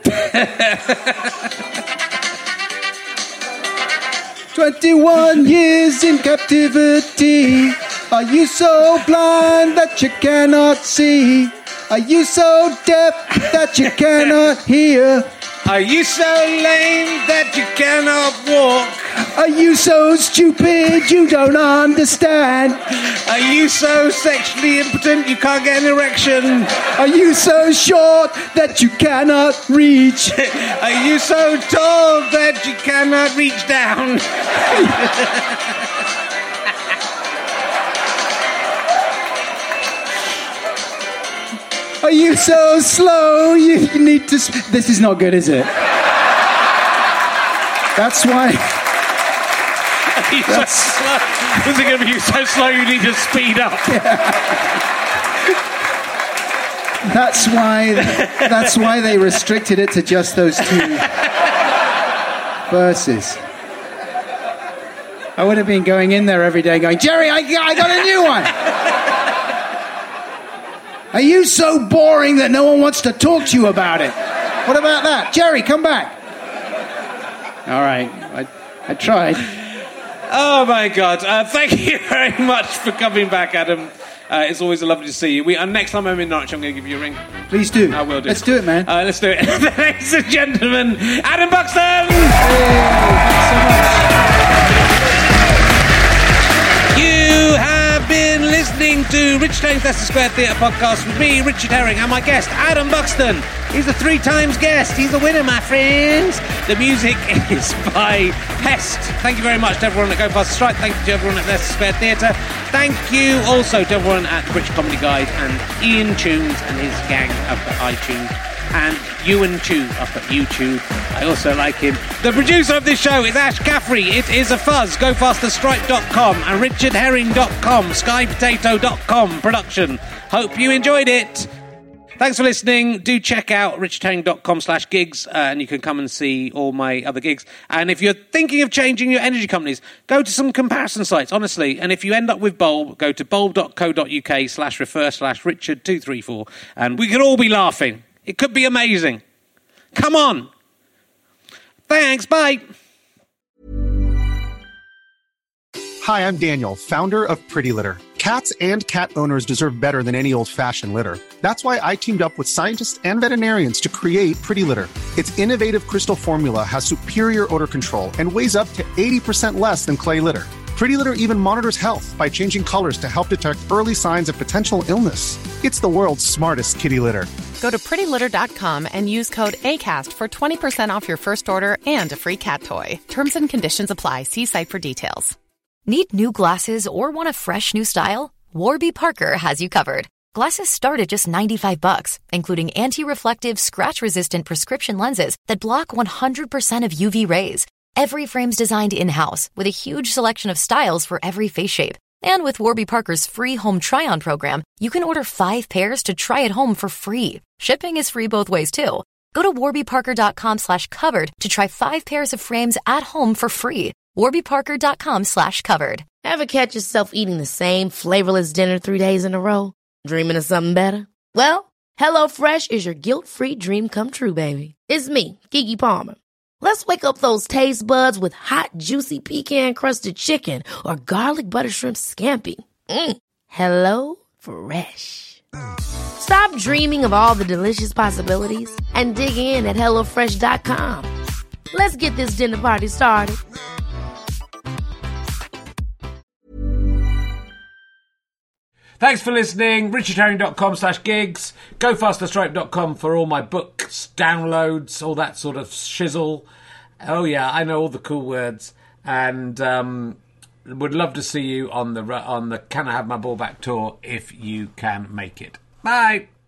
Twenty-one years in captivity. Are you so blind that you cannot see? Are you so deaf that you cannot hear?
Are you so lame that you cannot walk?
Are you so stupid you don't understand?
Are you so sexually impotent you can't get an erection?
Are you so short that you cannot reach?
Are you so tall that you cannot reach down?
Are you so slow you, you need to... Sp- this is not good, is it? That's why...
Are you That's... so slow? Is it going to be so slow you need to speed up?
Yeah. That's why. That's why they restricted it to just those two verses. I would have been going in there every day going, Jerry, I, I got a new one. Are you so boring that no one wants to talk to you about it? What about that? Jerry, come back. All right. I, I tried.
Oh, my God. Uh, thank you very much for coming back, Adam. Uh, it's always lovely to see you. We, uh, next time I'm in Norwich, I'm going to give you a ring.
Please do.
I will do.
Let's do it, man.
Uh, let's do it. Ladies and gentlemen, Adam Buxton!
Hey, thanks so much.
You have been listening to Richard Herring's Leicester Square Theatre podcast with me, Richard Herring, and my guest, Adam Buxton. He's a three times guest. He's a winner, my friends. The music is by Pest. Thank you very much to everyone at Go Faster Strike. Thank you to everyone at Leicester Square Theatre. Thank you also to everyone at the British Comedy Guide and Ian Tunes and his gang up at iTunes. And Ewan Chew up at YouTube. I also like him. The producer of this show is Ash Caffrey. It is a fuzz. Go Faster Stripe dot com and Richard Herring dot com. Sky Potato dot com production. Hope you enjoyed it. Thanks for listening. Do check out richard herring dot com slash gigs uh, and you can come and see all my other gigs. And if you're thinking of changing your energy companies, go to some comparison sites, honestly. And if you end up with Bulb, go to bulb dot co dot uk slash refer slash Richard two three four and we could all be laughing. It could be amazing. Come on. Thanks. Bye.
Hi, I'm Daniel, founder of Pretty Litter. Cats and cat owners deserve better than any old-fashioned litter. That's why I teamed up with scientists and veterinarians to create Pretty Litter. Its innovative crystal formula has superior odor control and weighs up to eighty percent less than clay litter. Pretty Litter even monitors health by changing colors to help detect early signs of potential illness. It's the world's smartest kitty litter.
Go to pretty litter dot com and use code ACAST for twenty percent off your first order and a free cat toy. Terms and conditions apply. See site for details.
Need new glasses or want a fresh new style? Warby Parker has you covered. Glasses start at just ninety-five bucks, including anti-reflective, scratch-resistant prescription lenses that block one hundred percent of U V rays. Every frame's designed in-house with a huge selection of styles for every face shape. And with Warby Parker's free home try-on program, you can order five pairs to try at home for free. Shipping is free both ways, too. Go to warby parker dot com slash covered to try five pairs of frames at home for free. warby parker dot com slash covered.
Ever catch yourself eating the same flavorless dinner three days in a row? Dreaming of something better? Well, HelloFresh is your guilt-free dream come true, baby. It's me, Keke Palmer. Let's wake up those taste buds with hot, juicy pecan-crusted chicken or garlic butter shrimp scampi. Mm. Hello Fresh. Stop dreaming of all the delicious possibilities and dig in at hello fresh dot com. Let's get this dinner party started.
Thanks for listening. richard herring dot com slash gigs. go faster stripe dot com for all my books, downloads, all that sort of shizzle. Oh, yeah, I know all the cool words. And um, would love to see you on the on the Can I Have My Ball Back tour if you can make it. Bye.